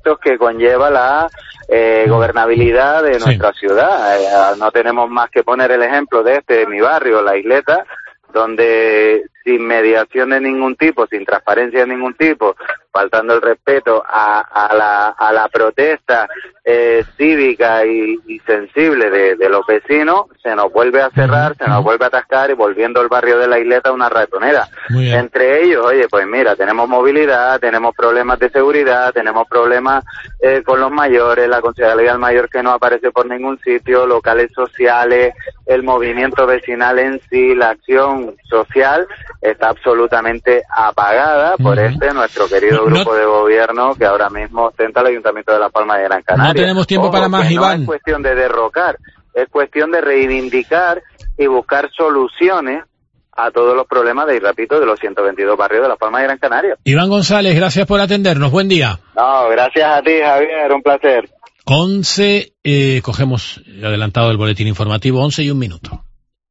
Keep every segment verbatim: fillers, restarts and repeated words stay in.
aspectos que conlleva la eh, gobernabilidad de nuestra sí. ciudad. Eh, no tenemos más que poner el ejemplo de este, de mi barrio, La Isleta, donde sin mediación de ningún tipo, sin transparencia de ningún tipo, faltando el respeto a, a la a la protesta eh, cívica y, y sensible de, de los vecinos, se nos vuelve a cerrar, se nos vuelve a atascar y volviendo el barrio de La Isleta una ratonera. Entre ellos, oye, pues mira, tenemos movilidad, tenemos problemas de seguridad, tenemos problemas eh, con los mayores, la concejalía del mayor que no aparece por ningún sitio, locales sociales, el movimiento vecinal en sí, la acción social está absolutamente apagada por uh-huh. este nuestro querido no, grupo no, de gobierno que ahora mismo ostenta el Ayuntamiento de La Palma de Gran Canaria. No tenemos tiempo Ojo, para más, Iván. No es cuestión de derrocar, es cuestión de reivindicar y buscar soluciones a todos los problemas de, y repito, de los ciento veintidós barrios de La Palma de Gran Canaria. Iván González, gracias por atendernos. Buen día. No, gracias a ti, Javier, un placer. once, eh, cogemos el adelantado del boletín informativo, once y un minuto.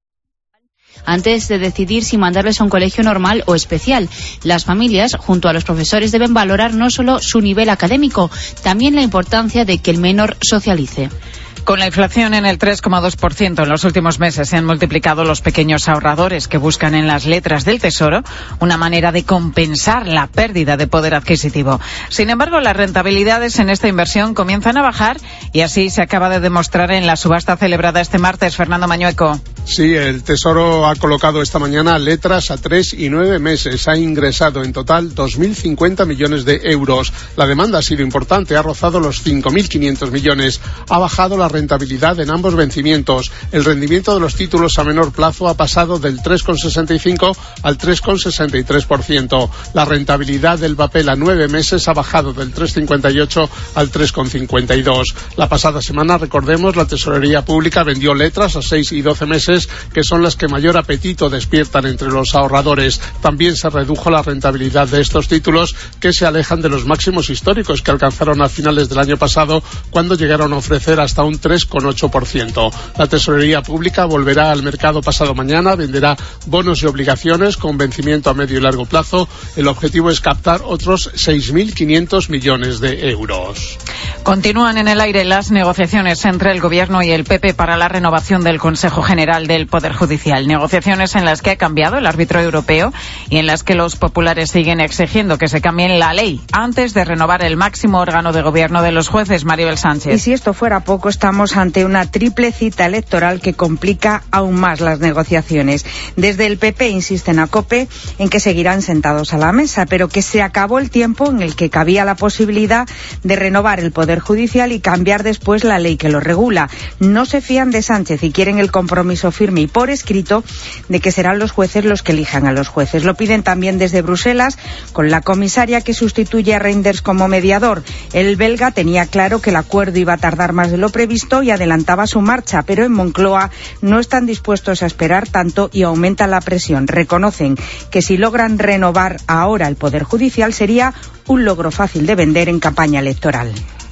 Antes de decidir si mandarles a un colegio normal o especial, las familias, junto a los profesores, deben valorar no solo su nivel académico, también la importancia de que el menor socialice. Con la inflación en el tres coma dos por ciento en los últimos meses se han multiplicado los pequeños ahorradores que buscan en las letras del Tesoro una manera de compensar la pérdida de poder adquisitivo. Sin embargo, las rentabilidades en esta inversión comienzan a bajar y así se acaba de demostrar en la subasta celebrada este martes. Fernando Mañueco. Sí, el Tesoro ha colocado esta mañana letras a tres y nueve meses. Ha ingresado en total dos mil cincuenta millones de euros. La demanda ha sido importante, ha rozado los cinco mil quinientos millones. Ha bajado la rentabilidad en ambos vencimientos. El rendimiento de los títulos a menor plazo ha pasado del tres coma sesenta y cinco al tres coma sesenta y tres por ciento. La rentabilidad del papel a nueve meses ha bajado del tres coma cincuenta y ocho al tres coma cincuenta y dos. La pasada semana, recordemos, la Tesorería Pública vendió letras a seis y doce meses, que son las que mayor apetito despiertan entre los ahorradores. También se redujo la rentabilidad de estos títulos, que se alejan de los máximos históricos que alcanzaron a finales del año pasado, cuando llegaron a ofrecer hasta un tres coma ocho por ciento. La Tesorería Pública volverá al mercado pasado mañana, venderá bonos y obligaciones con vencimiento a medio y largo plazo. El objetivo es captar otros seis mil quinientos millones de euros. Continúan en el aire las negociaciones entre el Gobierno y el P P para la renovación del Consejo General del Poder Judicial. Negociaciones en las que ha cambiado el árbitro europeo y en las que los populares siguen exigiendo que se cambie la ley antes de renovar el máximo órgano de gobierno de los jueces. Maribel Sánchez. Y si esto fuera poco, estamos ante una triple cita electoral que complica aún más las negociaciones. Desde el P P insisten a COPE en que seguirán sentados a la mesa, pero que se acabó el tiempo en el que cabía la posibilidad de renovar el Poder Judicial y cambiar después la ley que lo regula. No se fían de Sánchez y quieren el compromiso firme y por escrito de que serán los jueces los que elijan a los jueces. Lo piden también desde Bruselas, con la comisaria que sustituye a Reinders como mediador. El belga tenía claro que el acuerdo iba a tardar más de lo previsto y adelantaba su marcha, pero en Moncloa no están dispuestos a esperar tanto y aumenta la presión. Reconocen que si logran renovar ahora el Poder Judicial sería un logro fácil de vender en campaña electoral.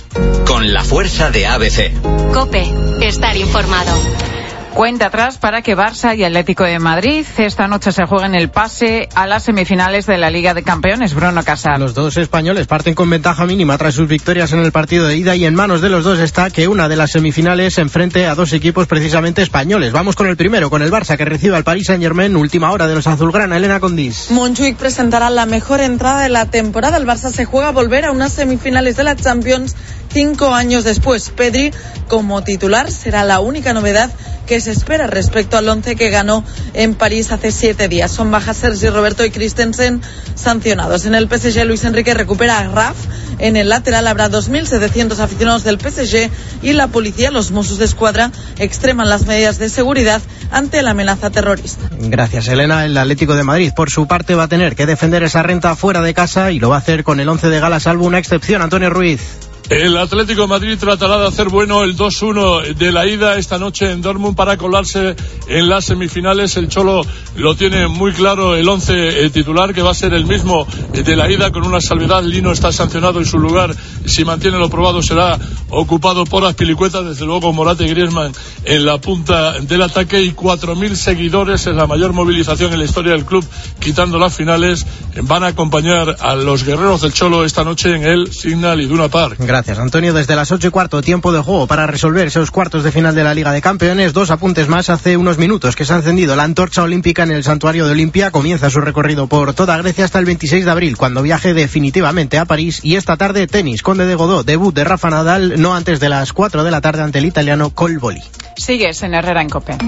Con la fuerza de A B C. COPE, estar informado. Cuenta atrás para que Barça y Atlético de Madrid esta noche se jueguen el pase a las semifinales de la Liga de Campeones. Bruno Casal. Los dos españoles parten con ventaja mínima tras sus victorias en el partido de ida y en manos de los dos está que una de las semifinales se enfrente a dos equipos precisamente españoles. Vamos con el primero, con el Barça, que recibe al Paris Saint-Germain, última hora de los azulgrana. Elena Condís. Montjuic presentará la mejor entrada de la temporada. El Barça se juega a volver a unas semifinales de la Champions cinco años después. Pedri, como titular, será la única novedad que se espera respecto al once que ganó en París hace siete días. Son bajas Sergi Roberto y Christensen sancionados. En el P S G, Luis Enrique recupera a Graf. En el lateral habrá dos mil setecientos aficionados del P S G y la policía, los Mossos de Escuadra, extreman las medidas de seguridad ante la amenaza terrorista. Gracias, Elena. El Atlético de Madrid, por su parte, va a tener que defender esa renta fuera de casa y lo va a hacer con el once de gala, salvo una excepción. Antonio Ruiz. El Atlético de Madrid tratará de hacer bueno el dos uno de la ida esta noche en Dortmund para colarse en las semifinales. El Cholo lo tiene muy claro, el once eh, titular, que va a ser el mismo eh, de la ida, con una salvedad. Lino está sancionado en su lugar. Si mantiene lo probado será ocupado por Azpilicueta. Desde luego Morata y Griezmann en la punta del ataque, y cuatro mil seguidores, es la mayor movilización en la historia del club, quitando las finales. Van a acompañar a los guerreros del Cholo esta noche en el Signal Iduna Park. Gracias, Antonio. Desde las ocho y cuarto, tiempo de juego para resolver esos cuartos de final de la Liga de Campeones. Dos apuntes más. Hace unos minutos que se ha encendido la antorcha olímpica en el santuario de Olimpia. Comienza su recorrido por toda Grecia hasta el veintiséis de abril, cuando viaje definitivamente a París. Y esta tarde, tenis, Conde de Godó, debut de Rafa Nadal, no antes de las cuatro de la tarde ante el italiano Colboli. Sigues en Herrera en COPE.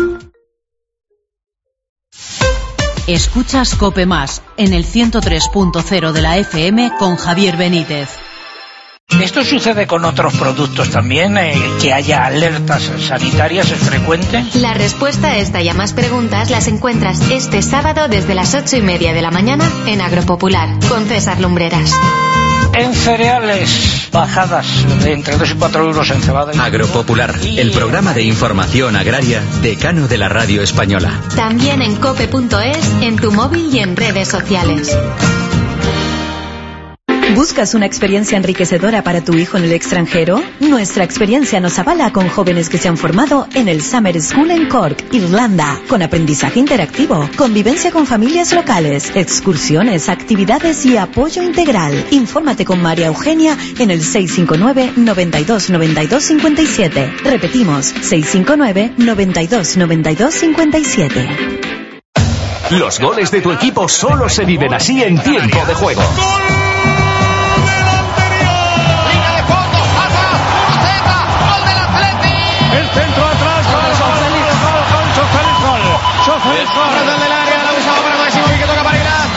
Escuchas COPE Más en el ciento tres punto cero de la F M con Javier Benítez. ¿Esto sucede con otros productos también? Eh, ¿Que haya alertas sanitarias es frecuente? La respuesta a esta y a más preguntas las encuentras este sábado desde las ocho y media de la mañana en Agropopular con César Lumbreras. En cereales, bajadas de entre dos y cuatro euros en cebada. Agropopular, el programa de información agraria decano de la radio española. También en cope punto es, en tu móvil y en redes sociales. ¿Buscas una experiencia enriquecedora para tu hijo en el extranjero? Nuestra experiencia nos avala con jóvenes que se han formado en el Summer School en Cork, Irlanda, con aprendizaje interactivo, convivencia con familias locales, excursiones, actividades y apoyo integral. Infórmate con María Eugenia en el seis cinco nueve, noventa y dos, noventa y dos, cincuenta y siete. Repetimos, seis cinco nueve, noventa y dos, noventa y dos, cincuenta y siete. Los goles de tu equipo solo se viven así en tiempo de juego. El centro atrás con Félix Gol. Del área, la usaba para Máximo y que toca para Iglesias.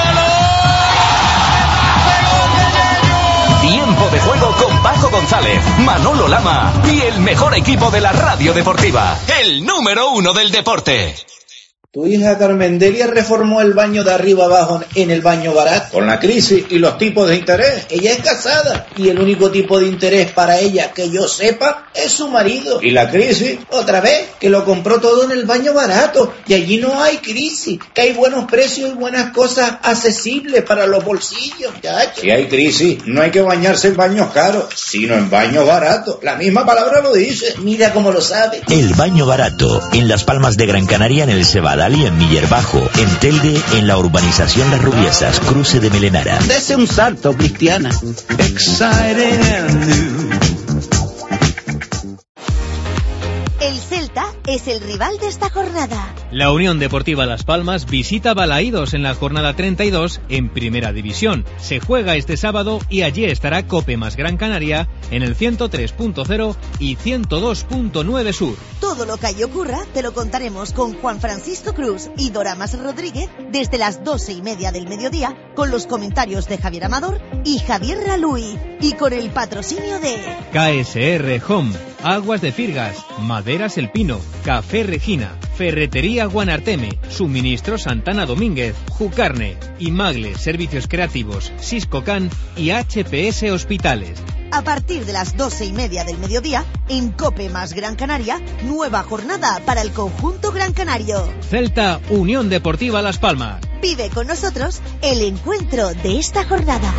Solo Tiempo de juego con Paco González, Manolo Lama y el mejor equipo de la radio deportiva, el número uno del deporte. Tu hija Carmen Delia reformó el baño de arriba abajo en el baño barato. Con la crisis y los tipos de interés, ella es casada y el único tipo de interés para ella que yo sepa es su marido. Y la crisis, otra vez, que lo compró todo en el baño barato y allí no hay crisis, que hay buenos precios y buenas cosas accesibles para los bolsillos. Chacho. Si hay crisis, no hay que bañarse en baños caros, sino en baños baratos. La misma palabra lo dice, mira cómo lo sabe. El baño barato, en Las Palmas de Gran Canaria, en el Cebadal y en Miller Bajo, en Telde, en la urbanización Las Rubiesas, cruce de Melenara. Dese un salto, Cristiana. El Celta es el rival de esta jornada. La Unión Deportiva Las Palmas visita Balaídos en la jornada treinta y dos en Primera División. Se juega este sábado y allí estará COPE más Gran Canaria en el ciento tres punto cero y ciento dos punto nueve Sur. Todo lo que ahí ocurra te lo contaremos con Juan Francisco Cruz y Doramas Rodríguez desde las doce y media del mediodía con los comentarios de Javier Amador y Javier Raluy y con el patrocinio de K S R Home, Aguas de Firgas, Maderas El Pino, Café Regina, Ferretería Guanarteme, Suministro Santana Domínguez, Jucarne, Imagle Servicios Creativos, Siscocan y H P S Hospitales. A partir de las doce y media del mediodía, en COPE más Gran Canaria, nueva jornada para el conjunto gran canario. Celta Unión Deportiva Las Palmas. Vive con nosotros el encuentro de esta jornada.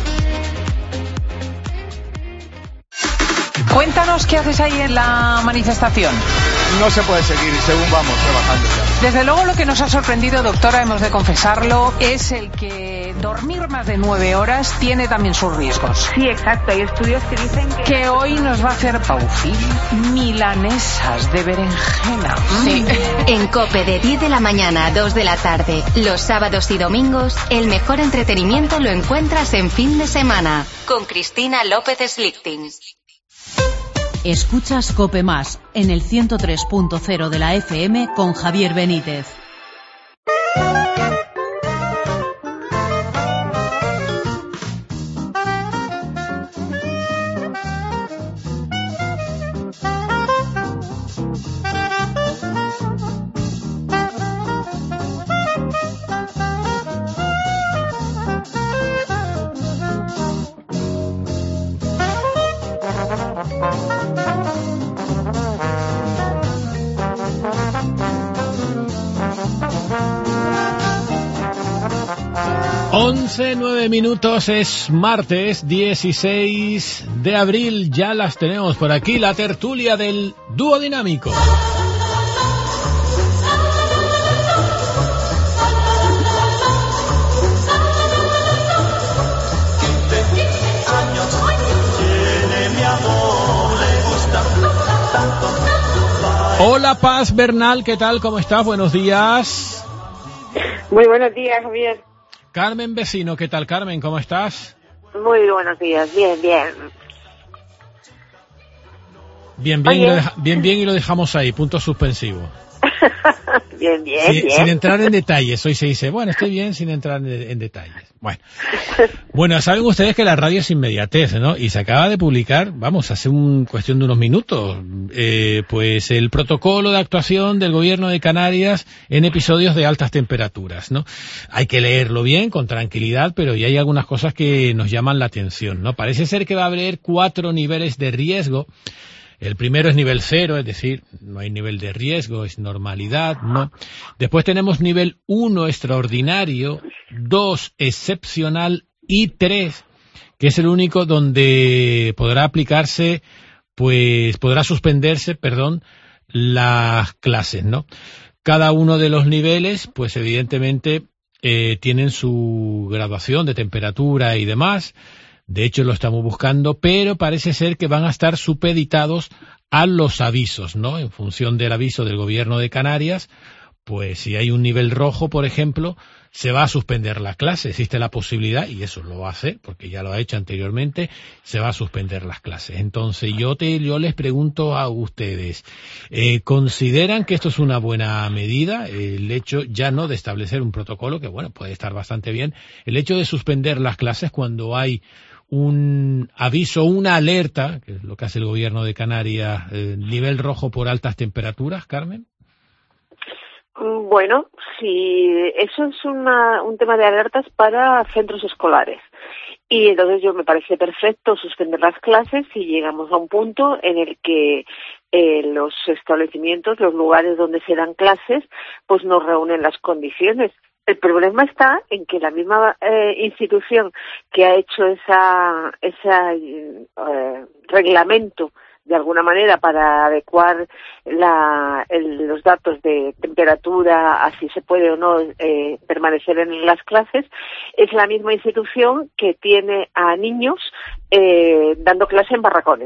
Cuéntanos qué haces ahí en la manifestación. No se puede seguir según vamos trabajando ya. Desde luego lo que nos ha sorprendido, doctora, hemos de confesarlo, es el que dormir más de nueve horas tiene también sus riesgos. Sí, exacto. Hay estudios que dicen que... Que hoy nos va a hacer Paufil milanesas de berenjena. Sí. En COPE de diez de la mañana a dos de la tarde, los sábados y domingos, el mejor entretenimiento lo encuentras en fin de semana, con Cristina López Slichting. Escuchas COPE Más en el ciento tres punto cero de la F M con Javier Benítez. once, nueve minutos, es martes dieciséis de abril, ya las tenemos por aquí, la tertulia del dúo dinámico. Hola Paz Bernal, ¿qué tal? ¿Cómo estás? Buenos días. Muy buenos días, Javier. Carmen Vecino, ¿qué tal, Carmen? ¿Cómo estás? Muy buenos días, bien, bien. Bien, bien, y lo, deja, bien, bien y lo dejamos ahí, punto suspensivo. Bien, bien, sin, bien. Sin entrar en detalles, hoy se dice, bueno, estoy bien sin entrar en, en detalles. Bueno, bueno, saben ustedes que la radio es inmediatez, ¿no? Y se acaba de publicar, vamos, hace un cuestión de unos minutos, eh, pues el protocolo de actuación del gobierno de Canarias en episodios de altas temperaturas, ¿no? Hay que leerlo bien, con tranquilidad, pero ya hay algunas cosas que nos llaman la atención, ¿no? Parece ser que va a haber cuatro niveles de riesgo. El primero es nivel cero, es decir, no hay nivel de riesgo, es normalidad, ¿no? Después tenemos nivel uno, extraordinario, dos, excepcional, y tres, que es el único donde podrá aplicarse, pues, podrá suspenderse, perdón, las clases, ¿no? Cada uno de los niveles, pues evidentemente, eh, tienen su graduación de temperatura y demás. De hecho, lo estamos buscando, pero parece ser que van a estar supeditados a los avisos, ¿no? En función del aviso del gobierno de Canarias, pues si hay un nivel rojo, por ejemplo, se va a suspender la clase. Existe la posibilidad, y eso lo va a hacer, porque ya lo ha hecho anteriormente, se va a suspender las clases. Entonces, yo te, yo les pregunto a ustedes, eh, ¿consideran que esto es una buena medida? El hecho ya no de establecer un protocolo, que bueno, puede estar bastante bien, el hecho de suspender las clases cuando hay un aviso, una alerta, que es lo que hace el gobierno de Canarias, eh, nivel rojo por altas temperaturas, Carmen. Bueno, sí, eso es una, un tema de alertas para centros escolares. Y entonces yo me parece perfecto suspender las clases si llegamos a un punto en el que eh, los establecimientos, los lugares donde se dan clases, pues no reúnen las condiciones. El problema está en que la misma eh, institución que ha hecho esa, esa eh, reglamento de alguna manera para adecuar la, el, los datos de temperatura a si se puede o no eh, permanecer en las clases, es la misma institución que tiene a niños eh, dando clase en barracones.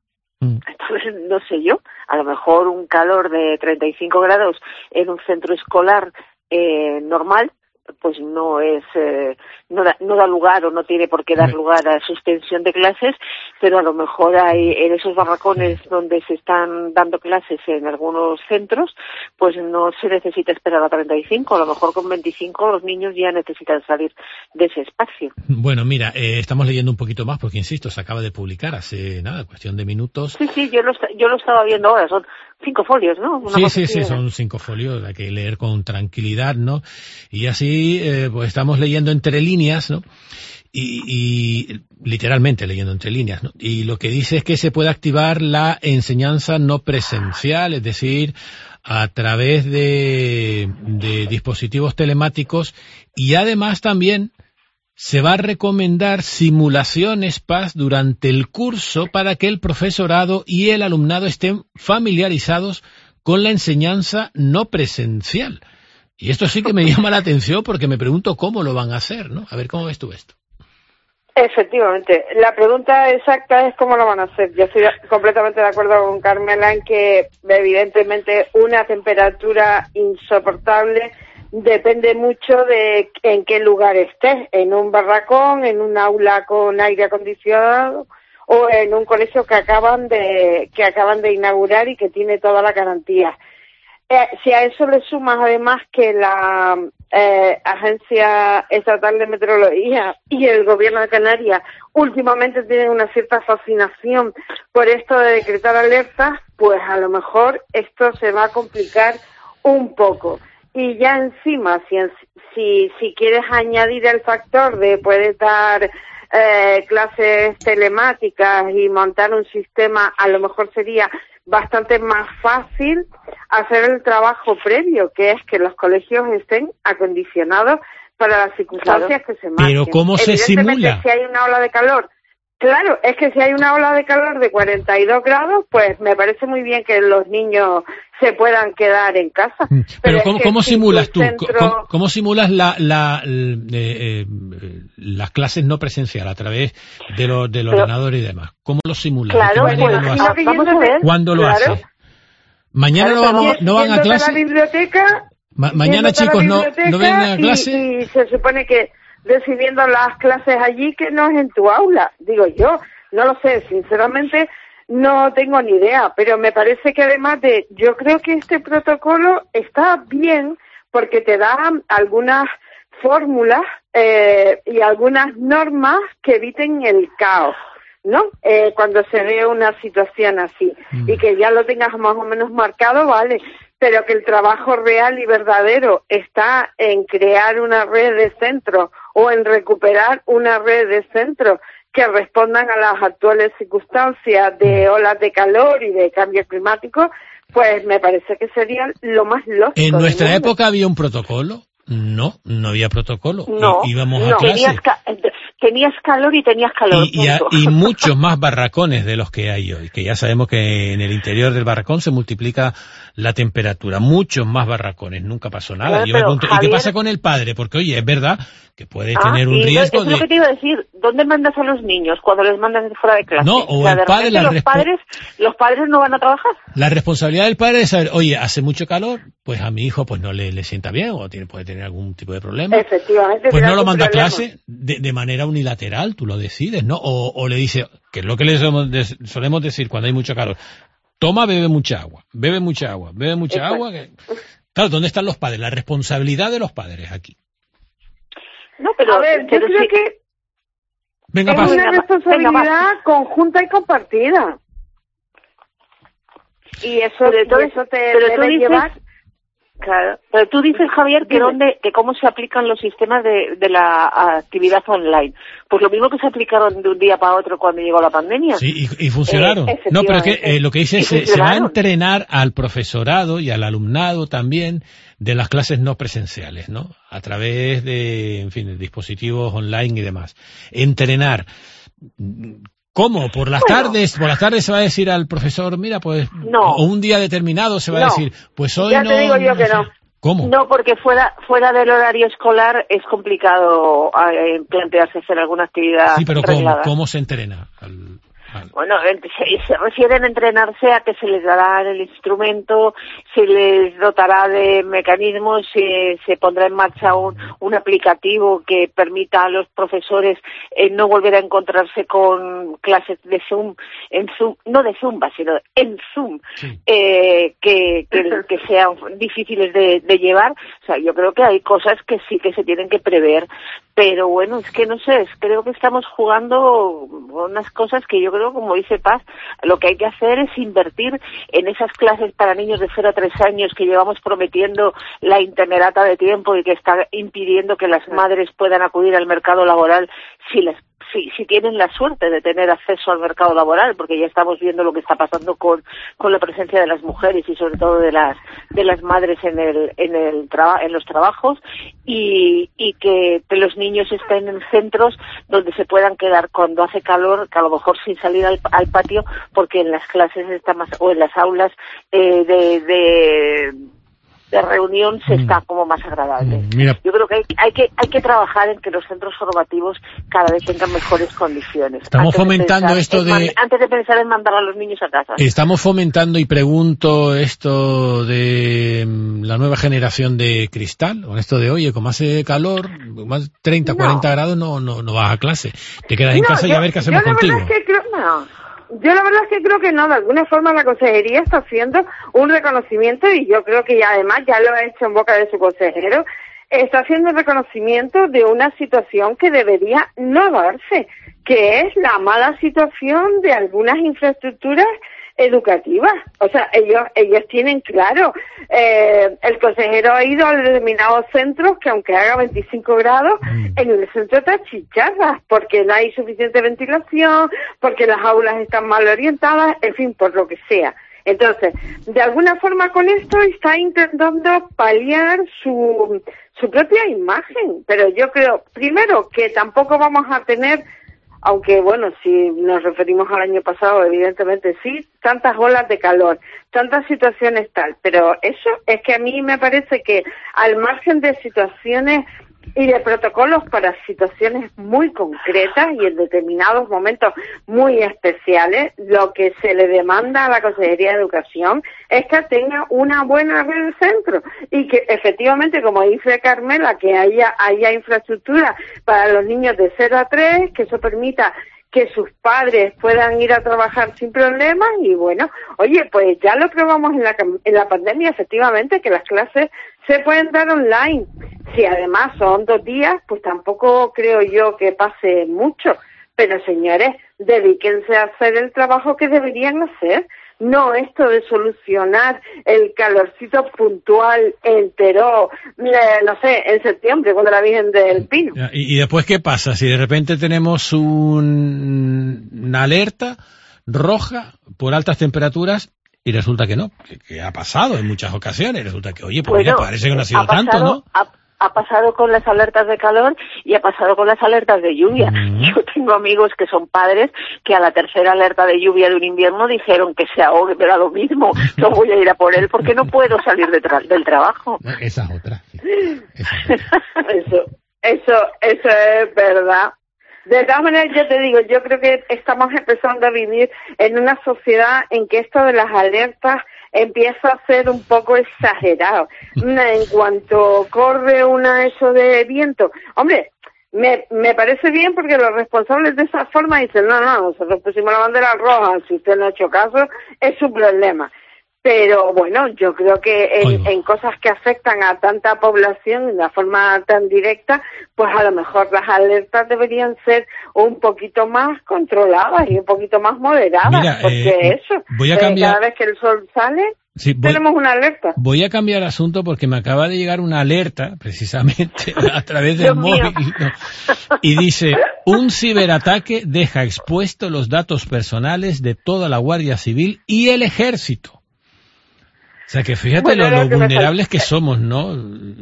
Mm. Entonces, no sé yo, a lo mejor un calor de treinta y cinco grados en un centro escolar eh, normal, pues no es eh, no, da, no da lugar o no tiene por qué dar lugar a suspensión de clases, pero a lo mejor hay en esos barracones donde se están dando clases en algunos centros, pues no se necesita esperar a treinta y cinco, a lo mejor con veinticinco los niños ya necesitan salir de ese espacio. Bueno, mira, eh, estamos leyendo un poquito más porque, insisto, se acaba de publicar hace nada, cuestión de minutos. Sí, sí, yo lo, yo lo estaba viendo ahora, son cinco folios, ¿no? Una sí, sí, sí, son cinco folios, hay que leer con tranquilidad, ¿no? Y así, eh, pues estamos leyendo entre líneas, ¿no? Y, y literalmente leyendo entre líneas, ¿no? Y lo que dice es que se puede activar la enseñanza no presencial, es decir, a través de, de dispositivos telemáticos, y además también se va a recomendar simulaciones, Paz, durante el curso para que el profesorado y el alumnado estén familiarizados con la enseñanza no presencial. Y esto sí que me llama la atención porque me pregunto cómo lo van a hacer, ¿no? A ver, ¿cómo ves tú esto? Efectivamente. La pregunta exacta es cómo lo van a hacer. Yo estoy completamente de acuerdo con Carmela en que, evidentemente, una temperatura insoportable depende mucho de en qué lugar estés, en un barracón, en un aula con aire acondicionado o en un colegio que acaban de que acaban de inaugurar y que tiene toda la garantía. Eh, si a eso le sumas además que la eh, Agencia Estatal de Meteorología y el Gobierno de Canarias últimamente tienen una cierta fascinación por esto de decretar alertas, pues a lo mejor esto se va a complicar un poco. Y ya encima, si, si, si quieres añadir el factor de poder dar eh, clases telemáticas y montar un sistema, a lo mejor sería bastante más fácil hacer el trabajo previo, que es que los colegios estén acondicionados para las circunstancias claro. que se marquen. Pero ¿cómo se simula? Si hay una ola de calor, claro, es que si hay una ola de calor de cuarenta y dos grados, pues me parece muy bien que los niños se puedan quedar en casa. Pero, Pero ¿cómo, es ¿cómo si simulas tú? Centro... ¿Cómo, ¿Cómo simulas la, la, eh, eh, las clases no presenciales a través de los del Pero, ordenador y demás? ¿Cómo lo simulas? Claro, ¿De qué manera pues, lo haces? Vamos a ver, ¿Cuándo lo claro. haces? Mañana no, vamos, no van a clase. La biblioteca, Ma mañana, chicos, no, no vienen a clase. Y, y se supone que recibiendo las clases allí, que no es en tu aula, digo yo. No lo sé, sinceramente no tengo ni idea, pero me parece que además de, yo creo que este protocolo está bien porque te da algunas fórmulas eh, y algunas normas que eviten el caos, ¿no? Eh, cuando se ve una situación así mm. y que ya lo tengas más o menos marcado, vale, pero que el trabajo real y verdadero está en crear una red de centros o en recuperar una red de centros que respondan a las actuales circunstancias de olas de calor y de cambio climático, pues me parece que sería lo más lógico. ¿En nuestra época había un protocolo? No, no había protocolo. No, I íbamos a no. clase. Tenías, ca tenías calor y tenías calor. Y, y, a, y muchos más barracones de los que hay hoy, que ya sabemos que en el interior del barracón se multiplica la temperatura. Muchos más barracones, nunca pasó nada. Claro, Yo me pregunto, Javier... ¿y qué pasa con el padre? Porque, oye, es verdad que puede ah, tener un riesgo eso de... es lo que te iba a decir. ¿Dónde mandas a los niños cuando les mandas fuera de clase? No, o, o sea, el padre... La los, padres, los padres no van a trabajar. La responsabilidad del padre es saber, oye, hace mucho calor, pues a mi hijo pues no le, le sienta bien o tiene, puede tener algún tipo de problema. Efectivamente. Pues no lo manda a clase de, de manera unilateral, tú lo decides, ¿no? O, o le dice, que es lo que le solemos, solemos decir cuando hay mucho calor, toma, bebe mucha agua, bebe mucha agua, bebe mucha Exacto. agua. Que... Claro, ¿dónde están los padres? La responsabilidad de los padres aquí. No, pero a ver, yo pero creo sí. que Venga, es pasa. una responsabilidad Venga, conjunta y compartida. Y eso, pero todo, y eso te pero debe dices, llevar... Claro, pero tú dices, Javier, que dónde, que cómo se aplican los sistemas de, de la actividad online. Pues lo mismo que se aplicaron de un día para otro cuando llegó la pandemia. Sí, y, y funcionaron. Eh, no, pero es que eh, lo que dice es se, se va a entrenar al profesorado y al alumnado también de las clases no presenciales, ¿no? A través de, en fin, de dispositivos online y demás. Entrenar. ¿Cómo? ¿Por las bueno, tardes? ¿Por las tardes se va a decir al profesor, mira, pues, no, o un día determinado se va no, a decir, pues hoy ya no... Ya te digo yo no que sé. no. ¿Cómo? No, porque fuera fuera del horario escolar es complicado eh, plantearse hacer alguna actividad Sí, pero reglada. ¿cómo, ¿cómo se entrena? Al, al... Bueno, se, se refieren a entrenarse a que se les dará el instrumento, se les dotará de mecanismos, se, se pondrá en marcha un, un aplicativo que permita a los profesores eh, no volver a encontrarse con clases de Zoom, en Zoom, no de Zumba, sino en Zoom, sí. eh, que, que, que sean difíciles de, de llevar. O sea, yo creo que hay cosas que sí que se tienen que prever, pero bueno, es que no sé, creo que estamos jugando unas cosas que yo creo, como dice Paz, lo que hay que hacer es invertir en esas clases para niños de cero a tres años que llevamos prometiendo la internerata de tiempo y que está impidiendo que las madres puedan acudir al mercado laboral si las Si, si tienen la suerte de tener acceso al mercado laboral, porque ya estamos viendo lo que está pasando con, con la presencia de las mujeres y sobre todo de las de las madres en el en el traba, en los trabajos y, y que los niños estén en centros donde se puedan quedar cuando hace calor, que a lo mejor sin salir al, al patio, porque en las clases está más o en las aulas eh, de, de de reunión se está como más agradable. Mira. Yo creo que hay, hay que hay que trabajar en que los centros formativos cada vez tengan mejores condiciones. Estamos fomentando de esto de... Antes de pensar en mandar a los niños a casa. Estamos fomentando y pregunto esto de la nueva generación de cristal, con esto de, oye, como hace calor, más treinta, no. cuarenta grados, no, no, no vas a clase. Te quedas en no, casa yo, y a ver qué hacemos yo la contigo. Verdad es que creo, no. Yo la verdad es que creo que no, de alguna forma la consejería está haciendo un reconocimiento y yo creo que ya además ya lo ha hecho en boca de su consejero, está haciendo el reconocimiento de una situación que debería no darse, que es la mala situación de algunas infraestructuras educativas. O sea, ellos ellos tienen claro, eh, el consejero ha ido a determinados centros que aunque haga veinticinco grados, en el centro está chicharras, porque no hay suficiente ventilación, porque las aulas están mal orientadas, en fin, por lo que sea. Entonces, de alguna forma con esto está intentando paliar su, su propia imagen, pero yo creo, primero, que tampoco vamos a tener, aunque bueno, si nos referimos al año pasado, evidentemente sí, tantas olas de calor, tantas situaciones tal, pero eso es que a mí me parece que al margen de situaciones y de protocolos para situaciones muy concretas y en determinados momentos muy especiales, lo que se le demanda a la Consejería de Educación es que tenga una buena red de centros y que efectivamente, como dice Carmela, que haya, haya infraestructura para los niños de cero a tres, que eso permita que sus padres puedan ir a trabajar sin problemas y bueno, oye, pues ya lo probamos en la, en la pandemia, efectivamente, que las clases se pueden dar online. Si además son dos días, pues tampoco creo yo que pase mucho. Pero señores, dedíquense a hacer el trabajo que deberían hacer. No esto de solucionar el calorcito puntual entero, no sé, en septiembre, cuando la Virgen del Pino. ¿Y, y después qué pasa? Si de repente tenemos un, una alerta roja por altas temperaturas y resulta que no, que, que ha pasado en muchas ocasiones, resulta que, oye, pues bueno, ya parece que no ha sido ha pasado, tanto, ¿no? Ha, ha pasado con las alertas de calor y ha pasado con las alertas de lluvia. Mm. Yo tengo amigos que son padres que a la tercera alerta de lluvia de un invierno dijeron que se ahogue, pero a lo mismo, no voy a ir a por él porque no puedo salir de tra- del trabajo. Esa es otra. Sí. Esa es otra. Eso, eso, eso es verdad. De todas maneras, yo te digo, yo creo que estamos empezando a vivir en una sociedad en que esto de las alertas empieza a ser un poco exagerado. En cuanto corre una eso de viento, hombre, me, me parece bien porque los responsables de esa forma dicen, no, no, nosotros pusimos la bandera roja, si usted no ha hecho caso, es su problema. Pero bueno, yo creo que en, en cosas que afectan a tanta población de una forma tan directa, pues a lo mejor las alertas deberían ser un poquito más controladas y un poquito más moderadas. Mira, porque eh, eso, voy a cambiar... eh, cada vez que el sol sale, sí, voy... tenemos una alerta. Voy a cambiar asunto porque me acaba de llegar una alerta, precisamente, a través del móvil, ¿no? Y dice, un ciberataque deja expuestos los datos personales de toda la Guardia Civil y el Ejército. O sea, que fíjate bueno, lo, lo que vulnerables que somos, ¿no?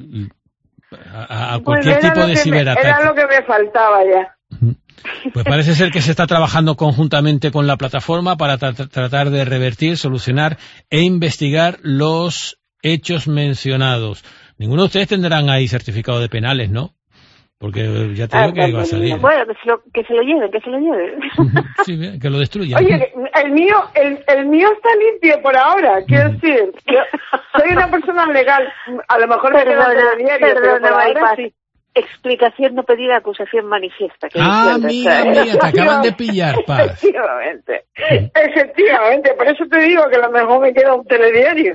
A, a cualquier bueno, tipo de ciberataque. Me, era lo que me faltaba ya. Pues parece ser que se está trabajando conjuntamente con la plataforma para tra- tratar de revertir, solucionar e investigar los hechos mencionados. Ninguno de ustedes tendrán ahí certificado de penales, ¿no? Porque ya te digo ah, que va a salir. Bueno, que se lo, que se lo lleven, que se lo lleven. Sí, que lo destruyan. Oye, el mío, el, el mío está limpio por ahora, quiero decir. Yo soy una persona legal, a lo mejor perdona, me quedo diario, perdona, pero por ahora sí. Explicación no pedida, acusación manifiesta. Que ah, mira, mira, te acaban de pillar, Paz. Efectivamente, efectivamente, por eso te digo que a lo mejor me queda un telediario.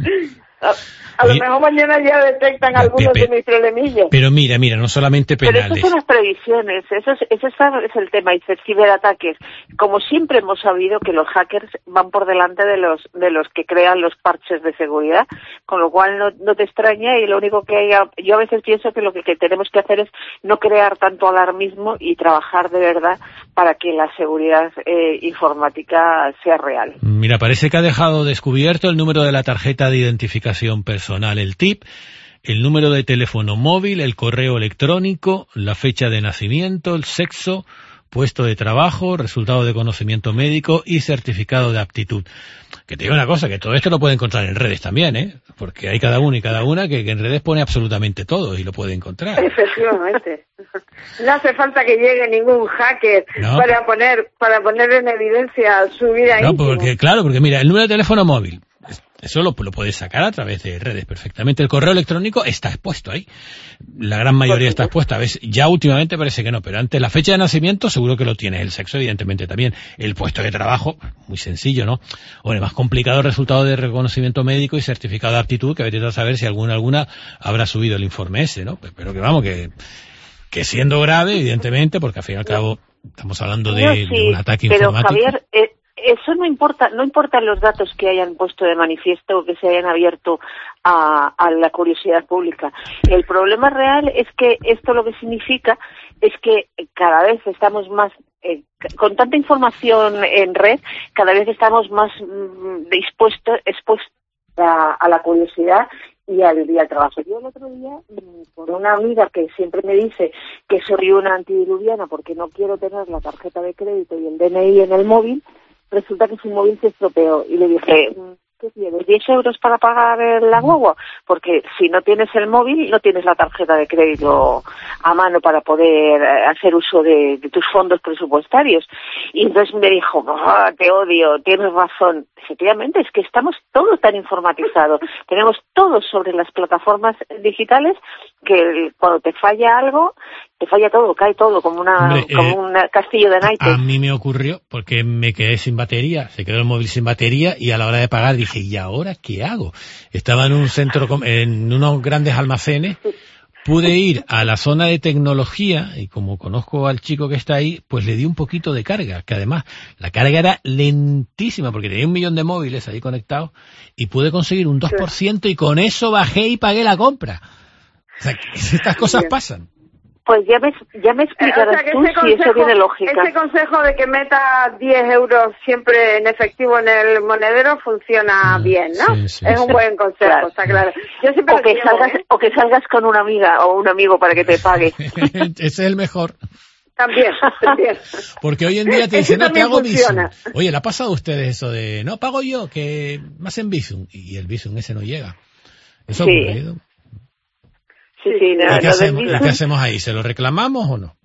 A lo mejor mañana ya detectan algunos de mis problemillas. Pero mira, mira, no solamente penales. Pero esas son las previsiones, eso es, ese es el tema, y ciberataques. Como siempre hemos sabido que los hackers van por delante de los de los que crean los parches de seguridad, con lo cual no, no te extraña y lo único que hay, yo a veces pienso que lo que, que tenemos que hacer es no crear tanto alarmismo y trabajar de verdad para que la seguridad eh, informática sea real. Mira, parece que ha dejado descubierto el número de la tarjeta de identificación personal, el T I P, el número de teléfono móvil, el correo electrónico, la fecha de nacimiento, el sexo, puesto de trabajo, resultado de conocimiento médico y certificado de aptitud. Que te digo una cosa, que todo esto lo puede encontrar en redes también, ¿eh? Porque hay cada uno y cada una que, que en redes pone absolutamente todo y lo puede encontrar. Efectivamente. No hace falta que llegue ningún hacker no. para poner para poner en evidencia su vida íntima. No, porque claro, porque mira, el número de teléfono móvil, eso lo, lo puedes sacar a través de redes perfectamente. El correo electrónico está expuesto ahí. La gran mayoría está expuesta. ¿Ves? Ya últimamente parece que no, pero antes la fecha de nacimiento seguro que lo tienes. El sexo evidentemente también. El puesto de trabajo, muy sencillo, ¿no? O el más complicado, el resultado de reconocimiento médico y certificado de aptitud, que vete a saber si alguna alguna habrá subido el informe ese, ¿no? Pero que vamos, que, que siendo grave, evidentemente, porque al fin y al cabo estamos hablando de, no, sí, de un ataque pero, informático. Javier, eh... Eso no importa, no importan los datos que hayan puesto de manifiesto o que se hayan abierto a, a la curiosidad pública. El problema real es que esto lo que significa es que cada vez estamos más, eh, con tanta información en red, cada vez estamos más mm, dispuestos, expuestos a, a la curiosidad y al día del trabajo. Yo el otro día, por una amiga que siempre me dice que soy una antidiluviana porque no quiero tener la tarjeta de crédito y el D N I en el móvil, resulta que su móvil se estropeó y le dije, ¿qué tienes? ¿diez euros para pagar la guagua? Porque si no tienes el móvil, no tienes la tarjeta de crédito a mano para poder hacer uso de, de tus fondos presupuestarios. Y entonces me dijo, oh, te odio, tienes razón. Efectivamente, es que estamos todo tan informatizado. Tenemos todo sobre las plataformas digitales que cuando te falla algo, te falla todo, cae todo, como una Hombre, como eh, un castillo de naipes. A mí me ocurrió porque me quedé sin batería, se quedó el móvil sin batería y a la hora de pagar dije, ¿y ahora qué hago? Estaba en un centro, en unos grandes almacenes, pude ir a la zona de tecnología y como conozco al chico que está ahí, pues le di un poquito de carga, que además la carga era lentísima porque tenía un millón de móviles ahí conectados y pude conseguir un dos por ciento y con eso bajé y pagué la compra. O sea, estas cosas pasan. Pues ya me, ya me explicarás eh, o sea, tú si consejo, eso tiene lógica. Ese consejo de que metas diez euros siempre en efectivo en el monedero funciona mm, bien, ¿no? Sí, sí, es un sí. buen consejo, claro. Está claro. Yo siempre o, que llevo, salgas, ¿eh? o que salgas con una amiga o un amigo para que te pague. Ese es el mejor. También, también. Porque hoy en día te dicen, no, te hago Bizum. Oye, ¿le ha pasado a ustedes eso de, no, pago yo, que me hacen Bizum? Y el Bizum ese no llega. ¿Eso sí. ha ocurrido? Sí, sí, no, ¿Y qué, hacemos, ¿Qué hacemos ahí? ¿Se lo reclamamos o no?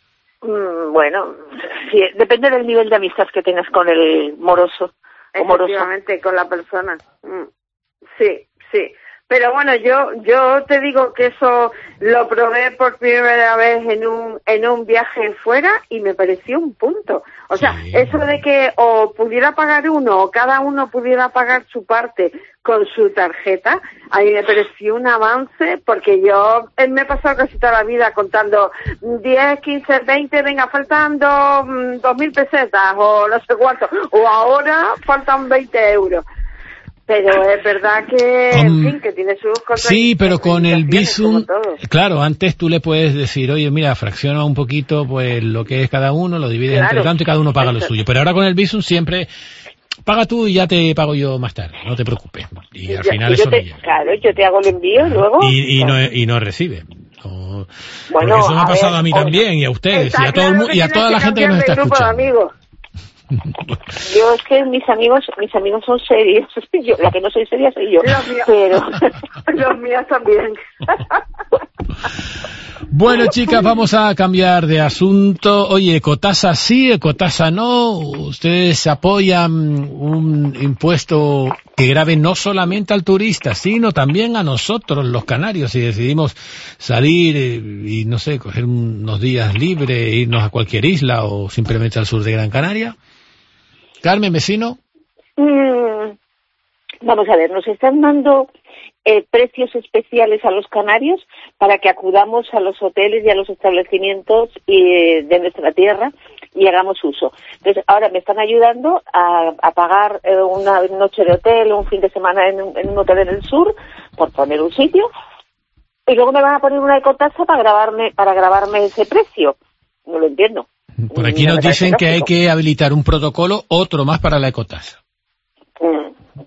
Mm, bueno, sí, depende del nivel de amistad que tengas con el moroso. Efectivamente, moroso. Con la persona. Mm. Sí, sí. Pero bueno, yo yo te digo que eso lo probé por primera vez en un en un viaje fuera y me pareció un punto. O sea, sí. Eso de que o pudiera pagar uno o cada uno pudiera pagar su parte con su tarjeta, a mí me pareció un avance porque yo me he pasado casi toda la vida contando diez, quince, veinte, venga, faltan dos mil pesetas o no sé cuánto, o ahora faltan veinte euros. Pero es verdad que, um, en fin, que tiene sus cosas. Sí, pero con el Bizum, claro, antes tú le puedes decir, oye, mira, fracciona un poquito pues lo que es cada uno, lo divides claro. entre tanto y cada uno paga Eso. lo suyo. Pero ahora con el Bizum siempre paga tú y ya te pago yo más tarde, no te preocupes. Y al yo, final eso te, no llega. Claro, yo te hago el envío y luego. Y, y, no, y no recibe. No, bueno, porque eso me ha pasado ver, a mí o, también y a ustedes y a, todo el, y a toda la gente que nos está escuchando. Yo es que mis amigos mis amigos son serios, yo, la que no soy seria soy yo, los míos, pero los míos también. Bueno, chicas, vamos a cambiar de asunto. Oye, ecotasa sí, ecotasa no. Ustedes apoyan un impuesto que grave no solamente al turista, sino también a nosotros, los canarios, si decidimos salir y, no sé, coger unos días libres, irnos a cualquier isla o simplemente al sur de Gran Canaria. Carmen, vecino. Mm, vamos a ver, nos están dando eh, precios especiales a los canarios para que acudamos a los hoteles y a los establecimientos eh, de nuestra tierra y hagamos uso. Entonces, ahora me están ayudando a, a pagar eh, una noche de hotel o un fin de semana en un, en un hotel en el sur, por poner un sitio, y luego me van a poner una ecotasa para grabarme, para grabarme ese precio. No lo entiendo. Por aquí nos dicen que hay que habilitar un protocolo, otro más para la ecotasa. Mm.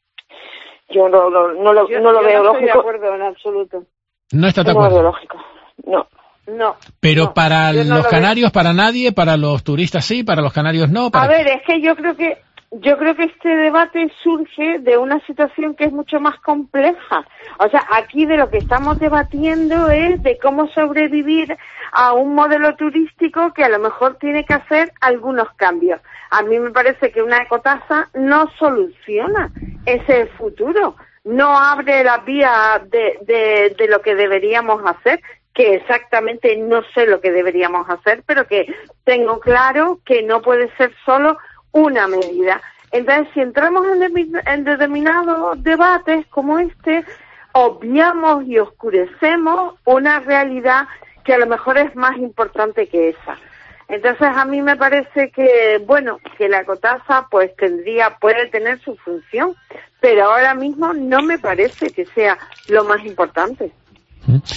Yo no, no, no lo, yo, no lo yo veo no lógico. Estoy de acuerdo en absoluto. No está de acuerdo. acuerdo. No lo veo lógico. No. No. Pero no, para no los canarios, veo. Para nadie, para los turistas sí, para los canarios no. Para A ver, es que yo creo que yo creo que este debate surge de una situación que es mucho más compleja. O sea, aquí de lo que estamos debatiendo es de cómo sobrevivir a un modelo turístico que a lo mejor tiene que hacer algunos cambios. A mí me parece que una ecotasa no soluciona ese futuro, no abre las vías de, de, de lo que deberíamos hacer, que exactamente no sé lo que deberíamos hacer, pero que tengo claro que no puede ser solo una medida. Entonces, si entramos en, de, en determinados debates como este, obviamos y oscurecemos una realidad que a lo mejor es más importante que esa. Entonces, a mí me parece que, bueno, que la ecotasa pues tendría, puede tener su función, pero ahora mismo no me parece que sea lo más importante.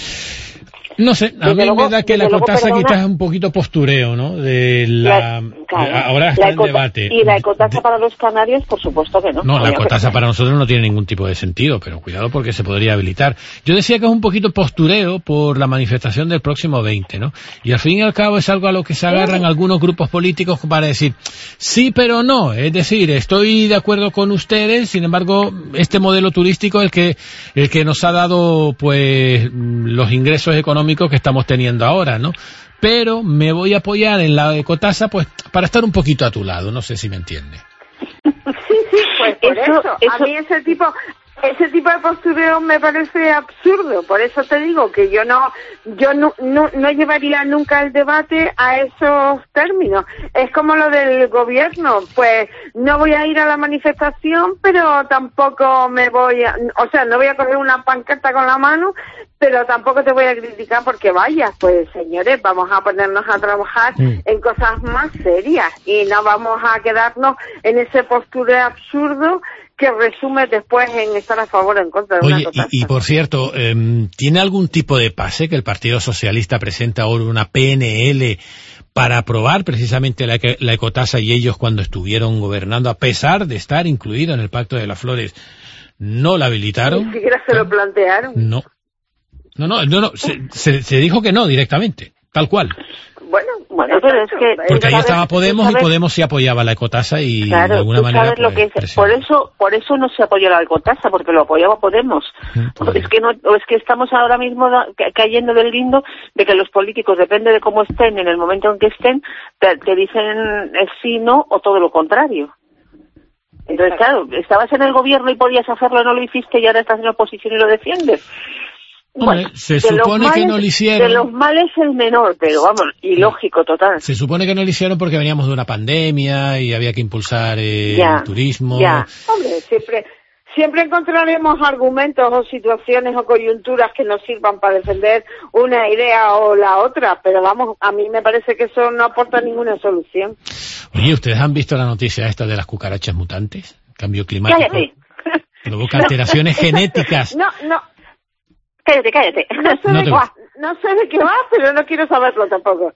No sé, a mí me da que la ecotasa quizás es un poquito postureo, ¿no? De la, económica. ¿eh? Ahora está en debate. Y la ecotasa de... para los canarios, por supuesto que no. No, la ecotasa para nosotros no tiene ningún tipo de sentido, pero cuidado porque se podría habilitar. Yo decía que es un poquito postureo por la manifestación del próximo veinte, ¿no? Y al fin y al cabo es algo a lo que se agarran sí. algunos grupos políticos para decir sí, pero no. Es decir, estoy de acuerdo con ustedes, sin embargo, este modelo turístico es el que, el que nos ha dado, pues, los ingresos económicos que estamos teniendo ahora, ¿no? Pero me voy a apoyar en la ecotasa, pues, para estar un poquito a tu lado, no sé si me entiende. Sí, sí, pues por eso, eso, eso... a mí ese tipo... Ese tipo de postureo me parece absurdo, por eso te digo que yo no yo no, no, no llevaría nunca el debate a esos términos. Es como lo del gobierno, pues no voy a ir a la manifestación, pero tampoco me voy a, o sea, no voy a coger una pancarta con la mano, pero tampoco te voy a criticar porque vayas. Pues señores, vamos a ponernos a trabajar mm. en cosas más serias y no vamos a quedarnos en ese postureo absurdo que resume después en estar a favor o en contra de Oye, una cosa. Y, y por cierto, eh, ¿tiene algún tipo de pase que el Partido Socialista presenta ahora una P N L para aprobar precisamente la, la ecotasa y ellos cuando estuvieron gobernando, a pesar de estar incluido en el Pacto de las Flores, no la habilitaron? Ni siquiera se lo plantearon. No, no, no, no, no se, se, se dijo que no directamente, tal cual. Bueno, bueno, pero es que... Porque ahí estaba Podemos y Podemos sí apoyaba la ecotasa y claro, de alguna manera... Sabes lo que es. Por eso por eso no se apoyó la ecotasa, porque lo apoyaba Podemos. Pues es que no es que estamos ahora mismo da, cayendo del lindo de que los políticos, depende de cómo estén, en el momento en que estén, te, te dicen sí, no o todo lo contrario. Entonces, claro, estabas en el gobierno y podías hacerlo, no lo hiciste y ahora estás en la oposición y lo defiendes. Bueno, Hombre, se supone males, que no lo hicieron. De los males el menor, pero vamos, ilógico total. Se supone que no lo hicieron porque veníamos de una pandemia y había que impulsar eh, ya, el turismo. Ya. Hombre, siempre, siempre encontraremos argumentos o situaciones o coyunturas que nos sirvan para defender una idea o la otra, pero vamos, a mí me parece que eso no aporta ninguna solución. Oye, ¿ustedes han visto la noticia esta de las cucarachas mutantes? Cambio climático. Cállate. Provoca alteraciones genéticas. No, no. Cállate, cállate. No sé, no, de, va, no sé de qué va, pero no quiero saberlo tampoco.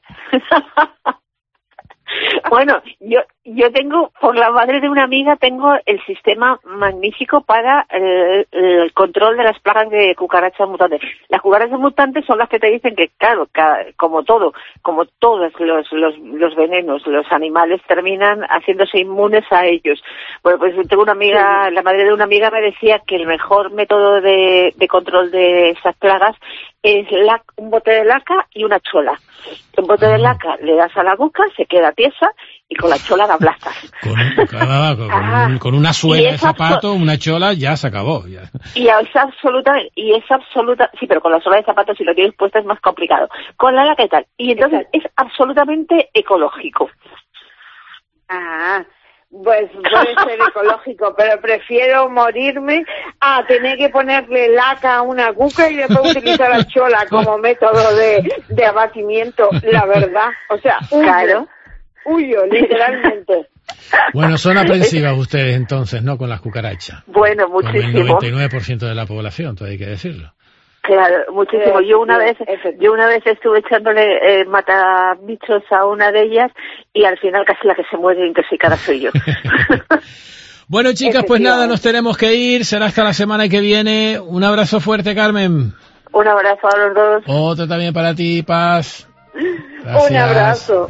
Bueno, yo yo tengo, por la madre de una amiga, tengo el sistema magnífico para eh, el control de las plagas de cucarachas mutantes. Las cucarachas mutantes son las que te dicen que, claro, cada, como todo, como todos los, los, los venenos, los animales terminan haciéndose inmunes a ellos. Bueno, pues tengo una amiga, la madre de una amiga me decía que el mejor método de, de control de esas plagas es la, un bote de laca y una chola. Un bote de laca le das a la boca, se queda tiesa y con la chola la aplastas. Con, con, con, ah, un, con una suela de zapato, una chola, ya se acabó. Ya. Y es absolutamente, y es absoluta, sí, pero con la suela de zapato si lo tienes puesta es más complicado. Con la laca y tal. Y entonces Exacto. es absolutamente ecológico. Ah, pues puede ser ecológico, pero prefiero morirme a tener que ponerle laca a una cuca y después utilizar la chola como método de, de abatimiento, la verdad. O sea, huyo, claro. huyo, literalmente. Bueno, son aprensivas ustedes entonces, ¿no? Con las cucarachas. Bueno, muchísimo. Con el noventa y nueve por ciento de la población, todo hay que decirlo. Claro, muchísimo. Yo una vez, yo una vez estuve echándole eh, matabichos a una de ellas y al final casi la que se muere intoxicada soy yo. Bueno, chicas, pues nada, nos tenemos que ir. Será hasta la semana que viene. Un abrazo fuerte, Carmen. Un abrazo a los dos. Otro también para ti, Paz. Gracias. Un abrazo.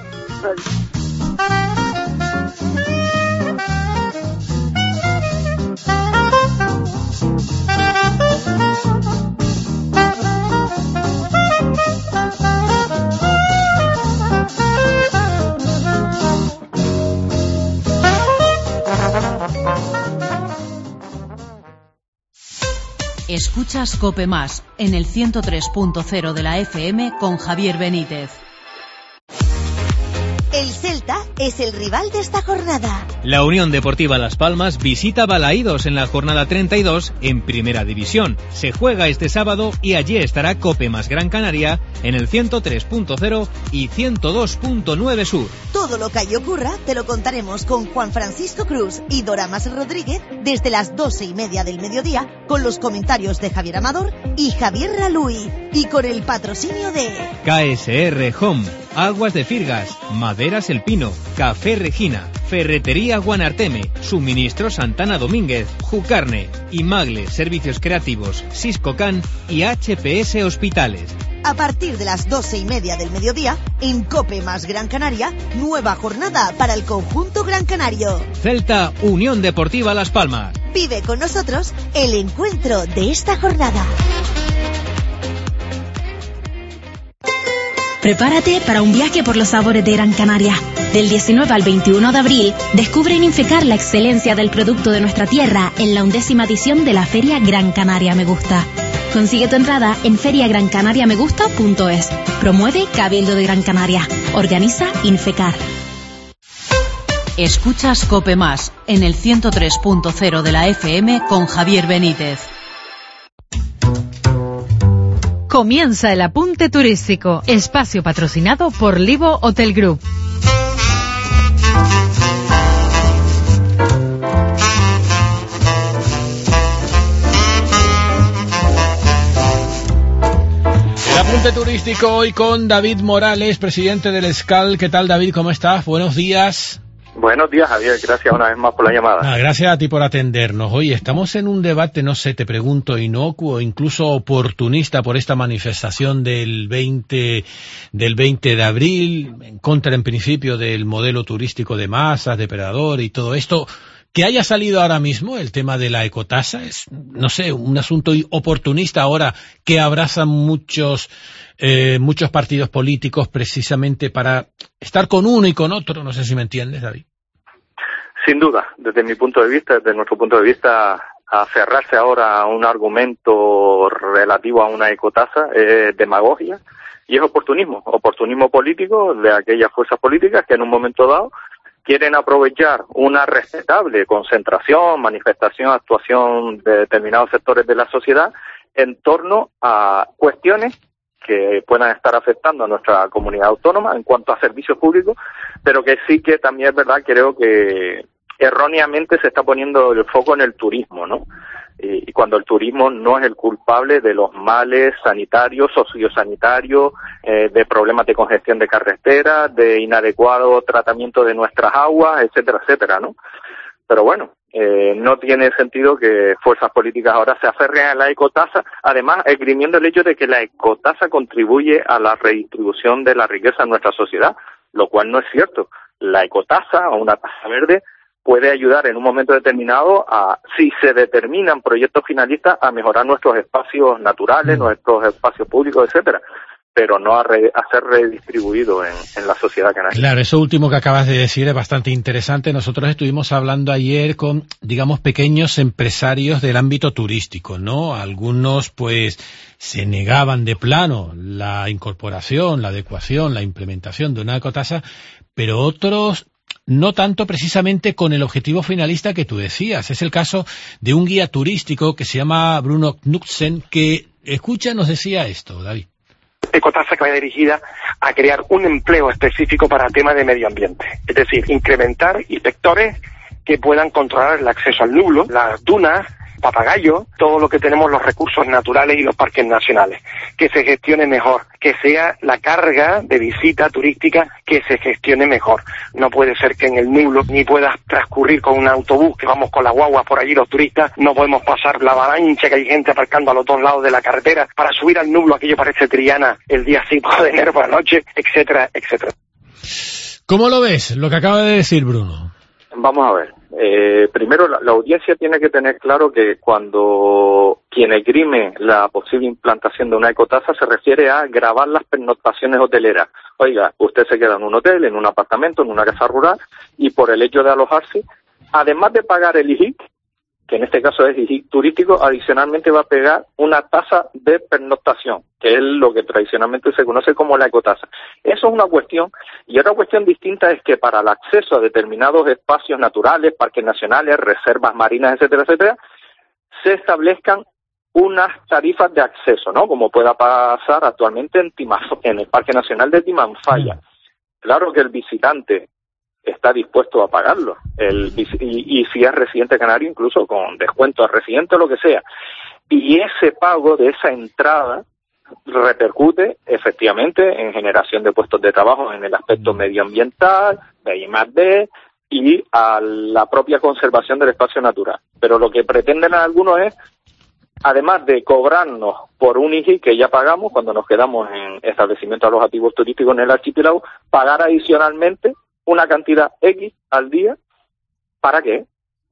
Escuchas COPE Más en el ciento tres punto cero de la F M con Javier Benítez. El Celta es el rival de esta jornada. La Unión Deportiva Las Palmas visita Balaídos en la jornada treinta y dos en Primera División. Se juega este sábado y allí estará Cope más Gran Canaria en el ciento tres punto cero y ciento dos punto nueve Sur. Todo lo que ahí ocurra te lo contaremos con Juan Francisco Cruz y Doramas Rodríguez desde las doce y media del mediodía con los comentarios de Javier Amador y Javier Raluy y con el patrocinio de K S R Home, Aguas de Firgas, Maderas El Pino, Café Regina, Ferretería Guanarteme, Suministro Santana Domínguez, Jucarne, Imagle Servicios Creativos, Siscocan y H P S Hospitales. A partir de las doce y media del mediodía, en Cope más Gran Canaria, nueva jornada para el conjunto Gran Canario. Celta Unión Deportiva Las Palmas. Vive con nosotros el encuentro de esta jornada. Prepárate para un viaje por los sabores de Gran Canaria. Del diecinueve al veintiuno de abril, descubre en Infecar la excelencia del producto de nuestra tierra en la undécima edición de la Feria Gran Canaria Me Gusta. Consigue tu entrada en feria gran canaria me gusta punto es. Promueve Cabildo de Gran Canaria. Organiza Infecar. Escuchas Cope Más en el ciento tres punto cero de la F M con Javier Benítez. Comienza el apunte turístico, espacio patrocinado por Livo Hotel Group. El apunte turístico hoy con David Morales, presidente del ESCAL. ¿Qué tal, David? ¿Cómo estás? Buenos días. Buenos días, Javier. Gracias una vez más por la llamada. Ah, gracias a ti por atendernos. Oye, estamos en un debate, no sé, te pregunto, inocuo, incluso oportunista por esta manifestación del veinte, del veinte de abril, en contra, en principio, del modelo turístico de masas, depredador y todo esto. Que haya salido ahora mismo el tema de la ecotasa es, no sé, un asunto oportunista ahora que abrazan muchos eh, muchos partidos políticos precisamente para estar con uno y con otro. No sé si me entiendes, David. Sin duda, desde mi punto de vista, desde nuestro punto de vista, aferrarse ahora a un argumento relativo a una ecotasa es demagogia y es oportunismo, oportunismo político de aquellas fuerzas políticas que en un momento dado quieren aprovechar una respetable concentración, manifestación, actuación de determinados sectores de la sociedad en torno a cuestiones que puedan estar afectando a nuestra comunidad autónoma en cuanto a servicios públicos, pero que sí que también es verdad, creo que erróneamente se está poniendo el foco en el turismo, ¿no? Y, y cuando el turismo no es el culpable de los males sanitarios, sociosanitarios, eh, de problemas de congestión de carreteras, de inadecuado tratamiento de nuestras aguas, etcétera, etcétera, ¿no? Pero bueno, eh, no tiene sentido que fuerzas políticas ahora se aferren a la ecotasa, además esgrimiendo el hecho de que la ecotasa contribuye a la redistribución de la riqueza en nuestra sociedad, lo cual no es cierto. La ecotasa o una tasa verde puede ayudar en un momento determinado a, si se determinan proyectos finalistas, a mejorar nuestros espacios naturales, nuestros espacios públicos, etcétera, pero no a, re, a ser redistribuido en, en la sociedad canaria. Claro, eso último que acabas de decir es bastante interesante. Nosotros estuvimos hablando ayer con, digamos, pequeños empresarios del ámbito turístico, ¿no? Algunos, pues, se negaban de plano la incorporación, la adecuación, la implementación de una ecotasa, pero otros no tanto precisamente con el objetivo finalista que tú decías. Es el caso de un guía turístico que se llama Bruno Knudsen, que, escucha, nos decía esto, David. Ecotasa que vaya dirigida a crear un empleo específico para temas de medio ambiente. Es decir, incrementar inspectores que puedan controlar el acceso al nublo, las dunas, papagayo, todo lo que tenemos, los recursos naturales y los parques nacionales, que se gestione mejor, que sea la carga de visita turística que se gestione mejor. No puede ser que en el nublo ni puedas transcurrir con un autobús, que vamos con las guaguas por allí los turistas, no podemos pasar la avalancha, que hay gente aparcando a los dos lados de la carretera para subir al nublo, aquello parece Triana el día cinco de enero por la noche, etcétera, etcétera. ¿Cómo lo ves, lo que acaba de decir Bruno? Vamos a ver. Eh, primero, la, la audiencia tiene que tener claro que cuando quien esgrime la posible implantación de una ecotasa se refiere a gravar las pernoctaciones hoteleras. Oiga, usted se queda en un hotel, en un apartamento, en una casa rural, y por el hecho de alojarse, además de pagar el I J I C, que en este caso es turístico, adicionalmente va a pegar una tasa de pernoctación, que es lo que tradicionalmente se conoce como la ecotasa. Eso es una cuestión, y otra cuestión distinta es que para el acceso a determinados espacios naturales, parques nacionales, reservas marinas, etcétera, etcétera, se establezcan unas tarifas de acceso, ¿no? Como pueda pasar actualmente en Timanfaya, en el Parque Nacional de Timanfaya. Claro que el visitante está dispuesto a pagarlo, el, y, y si es residente canario, incluso con descuento a residente o lo que sea. Y ese pago de esa entrada repercute efectivamente en generación de puestos de trabajo en el aspecto medioambiental, de I más D, y a la propia conservación del espacio natural. Pero lo que pretenden algunos es, además de cobrarnos por un I G I que ya pagamos cuando nos quedamos en establecimientos alojativos turísticos en el archipiélago, pagar adicionalmente una cantidad X al día. ¿Para qué?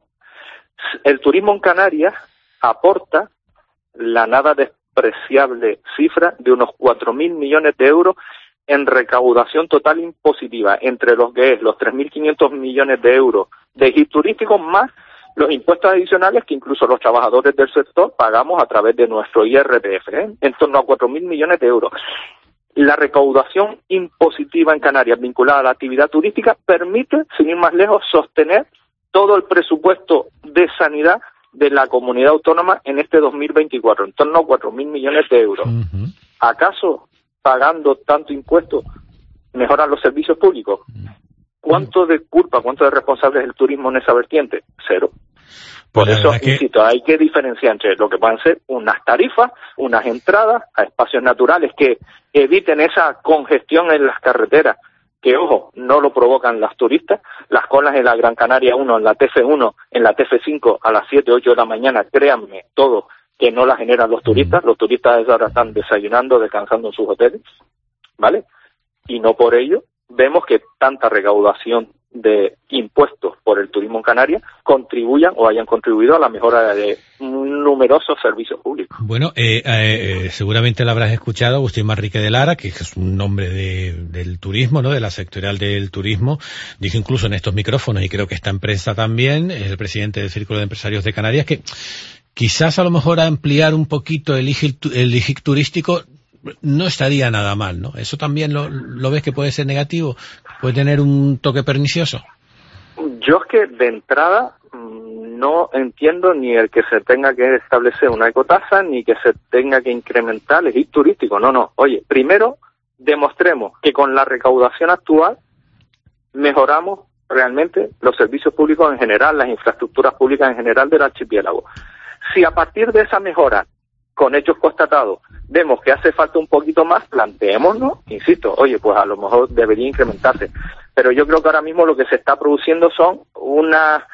El turismo en Canarias aporta la nada despreciable cifra de unos cuatro mil millones de euros en recaudación total impositiva, entre los que es los tres mil quinientos millones de euros de I G I turísticos más los impuestos adicionales que incluso los trabajadores del sector pagamos a través de nuestro I R P F, ¿eh? En torno a cuatro mil millones de euros. La recaudación impositiva en Canarias vinculada a la actividad turística permite, sin ir más lejos, sostener todo el presupuesto de sanidad de la comunidad autónoma en este dos mil veinticuatro, en torno a cuatro mil millones de euros. Uh-huh. ¿Acaso pagando tanto impuesto mejoran los servicios públicos? ¿Cuánto de culpa, cuánto de responsable es el turismo en esa vertiente? Cero. Por pues eso, insisto, que... hay que diferenciar entre lo que pueden ser unas tarifas, unas entradas a espacios naturales que eviten esa congestión en las carreteras, que, ojo, no lo provocan las turistas. Las colas en la Gran Canaria uno, en la T F uno, en la T F cinco a las siete, ocho de la mañana, créanme, todo, que no las generan los turistas. Los turistas a esa hora están desayunando, descansando en sus hoteles, ¿vale? Y no por ello vemos que tanta recaudación de impuestos por el turismo en Canarias contribuyan o hayan contribuido a la mejora de numerosos servicios públicos. Bueno, eh, eh, seguramente lo habrás escuchado, Agustín Manrique de Lara, que es un nombre de, del turismo, ¿no? De la sectorial del turismo, dijo incluso en estos micrófonos, y creo que está en prensa también, es el presidente del Círculo de Empresarios de Canarias, que quizás a lo mejor ampliar un poquito el I G I, el I G I turístico no estaría nada mal, ¿no? ¿Eso también lo, lo ves que puede ser negativo? ¿Puede tener un toque pernicioso? Yo es que de entrada no entiendo ni el que se tenga que establecer una ecotasa ni que se tenga que incrementar el I G I turístico. No, no. Oye, primero demostremos que con la recaudación actual mejoramos realmente los servicios públicos en general, las infraestructuras públicas en general del archipiélago. Si a partir de esa mejora, con hechos constatados, vemos que hace falta un poquito más, planteémonos, insisto, oye, pues a lo mejor debería incrementarse. Pero yo creo que ahora mismo lo que se está produciendo son una,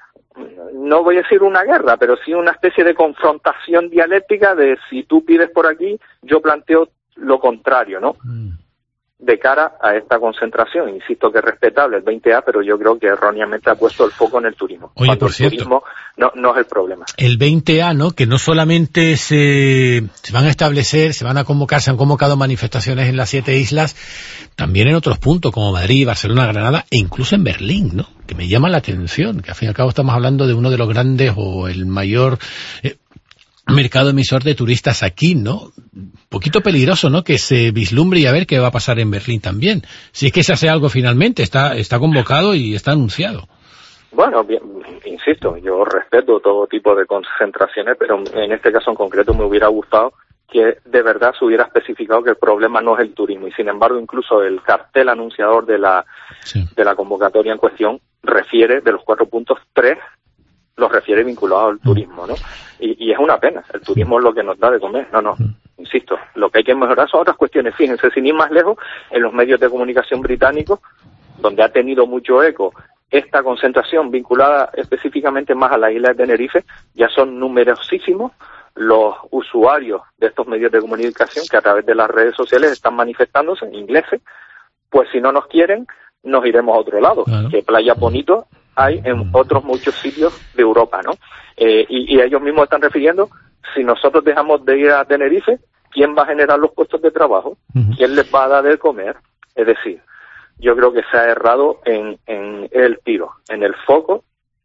no voy a decir una guerra, pero sí una especie de confrontación dialéctica de si tú pides por aquí, yo planteo lo contrario, ¿no? Mm. De cara a esta concentración, insisto que es respetable el veinte A, pero yo creo que erróneamente ha puesto el foco en el turismo. Oye, por el cierto, turismo no, no es el problema. El veinte A, ¿no? Que no solamente se, se van a establecer, se van a convocar, se han convocado manifestaciones en las siete islas, también en otros puntos como Madrid, Barcelona, Granada e incluso en Berlín, ¿no? Que me llama la atención, que al fin y al cabo estamos hablando de uno de los grandes o el mayor eh, mercado emisor de turistas aquí, ¿no? Un poquito peligroso, ¿no? Que se vislumbre y a ver qué va a pasar en Berlín también. Si es que se hace algo finalmente, está está convocado y está anunciado. Bueno, bien, insisto, yo respeto todo tipo de concentraciones, pero en este caso en concreto me hubiera gustado que de verdad se hubiera especificado que el problema no es el turismo, y sin embargo incluso el cartel anunciador de la sí. de la convocatoria en cuestión refiere, de los cuatro puntos, tres los refiere vinculados al turismo, ¿no? Y, y es una pena, el turismo es lo que nos da de comer, no, no, insisto, lo que hay que mejorar son otras cuestiones. Fíjense, sin ir más lejos, en los medios de comunicación británicos, donde ha tenido mucho eco esta concentración vinculada específicamente más a la isla de Tenerife, ya son numerosísimos los usuarios de estos medios de comunicación que a través de las redes sociales están manifestándose, ingleses, pues si no nos quieren, nos iremos a otro lado, claro. Que Playa Bonito hay en otros muchos sitios de Europa, ¿no? Eh, y, y ellos mismos están refiriendo, si nosotros dejamos de ir a Tenerife, ¿quién va a generar los puestos de trabajo? Uh-huh. ¿Quién les va a dar de comer? Es decir, yo creo que se ha errado en, en el tiro, en el foco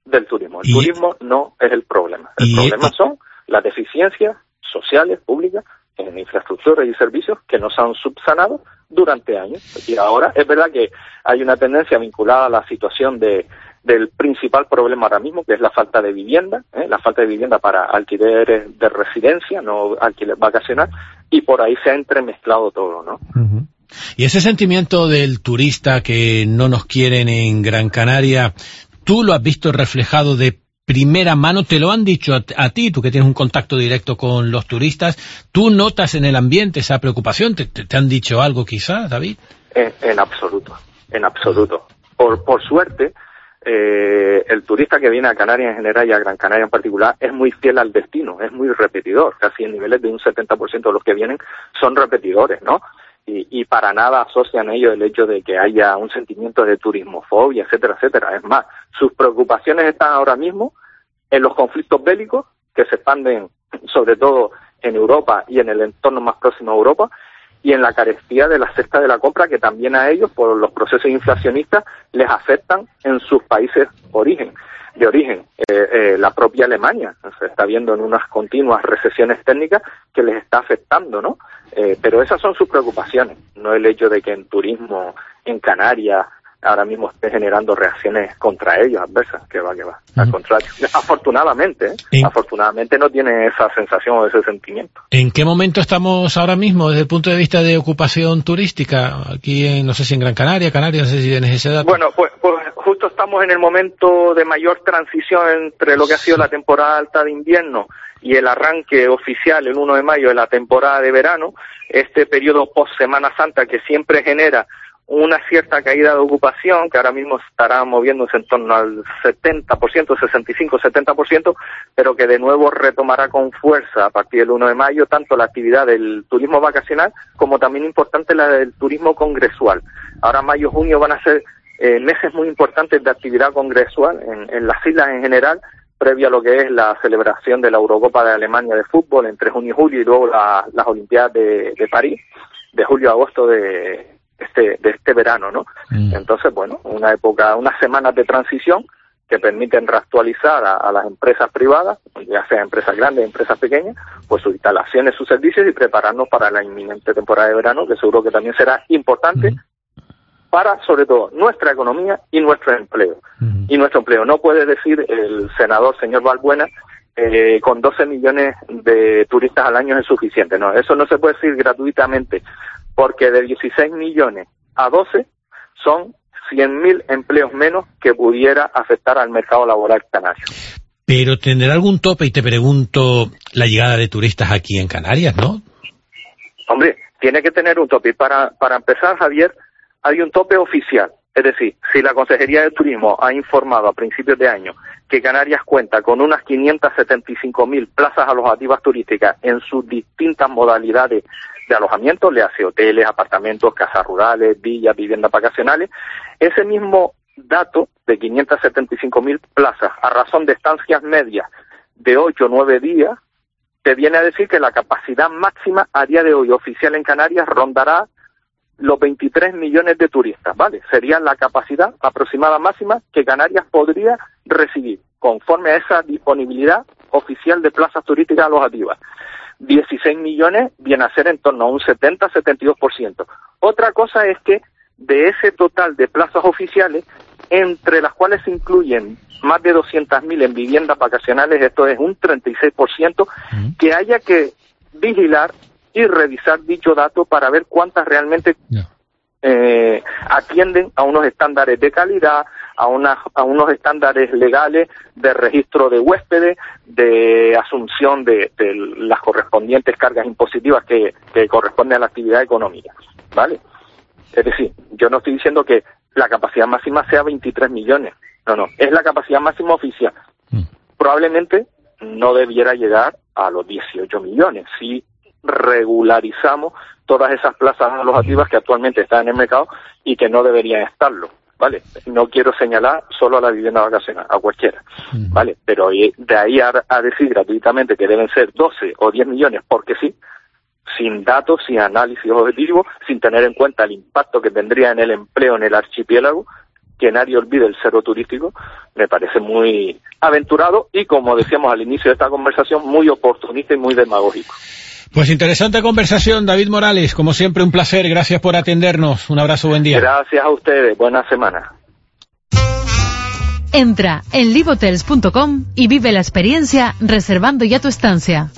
del turismo. El y, turismo no es el problema. El problema y, son las deficiencias sociales, públicas, en infraestructura y servicios que nos han subsanado durante años. Y ahora es verdad que hay una tendencia vinculada a la situación de del principal problema ahora mismo, que es la falta de vivienda, ¿eh? la falta de vivienda para alquileres de residencia, no alquiler vacacional, y por ahí se ha entremezclado todo, ¿no? Uh-huh. Y ese sentimiento del turista que no nos quieren en Gran Canaria, ¿tú lo has visto reflejado de primera mano? ¿Te lo han dicho a, a ti, tú que tienes un contacto directo con los turistas? ¿Tú notas en el ambiente esa preocupación? ¿Te, te, te han dicho algo quizás, David? En, en absoluto, en absoluto. Por, por suerte, eh, el turista que viene a Canarias en general y a Gran Canaria en particular es muy fiel al destino, es muy repetidor, casi en niveles de un setenta por ciento de los que vienen son repetidores, ¿no? Y, y para nada asocian ellos el hecho de que haya un sentimiento de turismofobia, etcétera, etcétera. Es más, sus preocupaciones están ahora mismo en los conflictos bélicos que se expanden sobre todo en Europa y en el entorno más próximo a Europa, y en la carestía de la cesta de la compra, que también a ellos, por los procesos inflacionistas, les afectan en sus países origen, de origen. Eh, eh, la propia Alemania se está viendo en unas continuas recesiones técnicas que les está afectando, ¿no? Eh, pero esas son sus preocupaciones, no el hecho de que en turismo, en Canarias, ahora mismo esté generando reacciones contra ellos, adversas, que va, que va, al contrario. Afortunadamente, ¿eh? ¿En? Afortunadamente no tiene esa sensación o ese sentimiento. ¿En qué momento estamos ahora mismo desde el punto de vista de ocupación turística? Aquí, en, no sé si en Gran Canaria, Canarias, no sé si tienes ese dato. Bueno, pues, pues justo estamos en el momento de mayor transición entre lo que ha sido la temporada alta de invierno y el arranque oficial el uno de mayo de la temporada de verano, este periodo post-Semana Santa que siempre genera una cierta caída de ocupación, que ahora mismo estará moviéndose en torno al setenta por ciento, sesenta y cinco, setenta por ciento, pero que de nuevo retomará con fuerza a partir del uno de mayo, tanto la actividad del turismo vacacional como también importante la del turismo congresual. Ahora mayo, junio van a ser eh, meses muy importantes de actividad congresual en, en las islas en general, previo a lo que es la celebración de la Eurocopa de Alemania de fútbol entre junio y julio, y luego la, las Olimpiadas de, de París, de julio a agosto de este de este verano, ¿no? Mm. Entonces, bueno, una época, unas semanas de transición que permiten reactualizar a, a las empresas privadas, ya sea empresas grandes, empresas pequeñas, pues sus instalaciones, sus servicios, y prepararnos para la inminente temporada de verano, que seguro que también será importante mm. para, sobre todo, nuestra economía y nuestro empleo. Mm. Y nuestro empleo. No puede decir el senador, señor Balbuena, eh, con doce millones de turistas al año es suficiente. No, eso no se puede decir gratuitamente, porque de dieciséis millones a doce son cien mil empleos menos que pudiera afectar al mercado laboral canario. Pero tendrá algún tope, y te pregunto, la llegada de turistas aquí en Canarias, ¿no? Hombre, tiene que tener un tope. Para, para empezar, Javier, hay un tope oficial. Es decir, si la Consejería de Turismo ha informado a principios de año que Canarias cuenta con unas quinientas setenta y cinco mil plazas alojativas turísticas en sus distintas modalidades de alojamiento, le hace hoteles, apartamentos, casas rurales, villas, viviendas vacacionales, ese mismo dato de quinientas setenta y cinco mil plazas a razón de estancias medias de ocho o nueve días, te viene a decir que la capacidad máxima a día de hoy oficial en Canarias rondará los veintitrés millones de turistas, ¿vale? Sería la capacidad aproximada máxima que Canarias podría recibir, conforme a esa disponibilidad oficial de plazas turísticas alojativas. dieciséis millones viene a ser en torno a un setenta a setenta y dos por ciento. Otra cosa es que de ese total de plazas oficiales, entre las cuales se incluyen más de doscientas mil en viviendas vacacionales, esto es un treinta y seis por ciento, que haya que vigilar y revisar dicho dato para ver cuántas realmente yeah. eh, atienden a unos estándares de calidad, a, una, a unos estándares legales de registro de huéspedes, de asunción de, de las correspondientes cargas impositivas que, que corresponden a la actividad económica, ¿vale? Es decir, yo no estoy diciendo que la capacidad máxima sea veintitrés millones, no, no, es la capacidad máxima oficial. Mm. Probablemente no debiera llegar a los dieciocho millones, si regularizamos todas esas plazas alojativas que actualmente están en el mercado y que no deberían estarlo, ¿vale? No quiero señalar solo a la vivienda vacacional, a cualquiera, ¿vale? Pero de ahí a, a decir gratuitamente que deben ser doce o diez millones, porque sí, sin datos, sin análisis objetivo, sin tener en cuenta el impacto que tendría en el empleo en el archipiélago, que nadie olvide el cero turístico, me parece muy aventurado y, como decíamos al inicio de esta conversación, muy oportunista y muy demagógico. Pues interesante conversación, David Morales, como siempre un placer, gracias por atendernos, un abrazo, buen día. Gracias a ustedes, buena semana. Entra en live hotels punto com y vive la experiencia reservando ya tu estancia.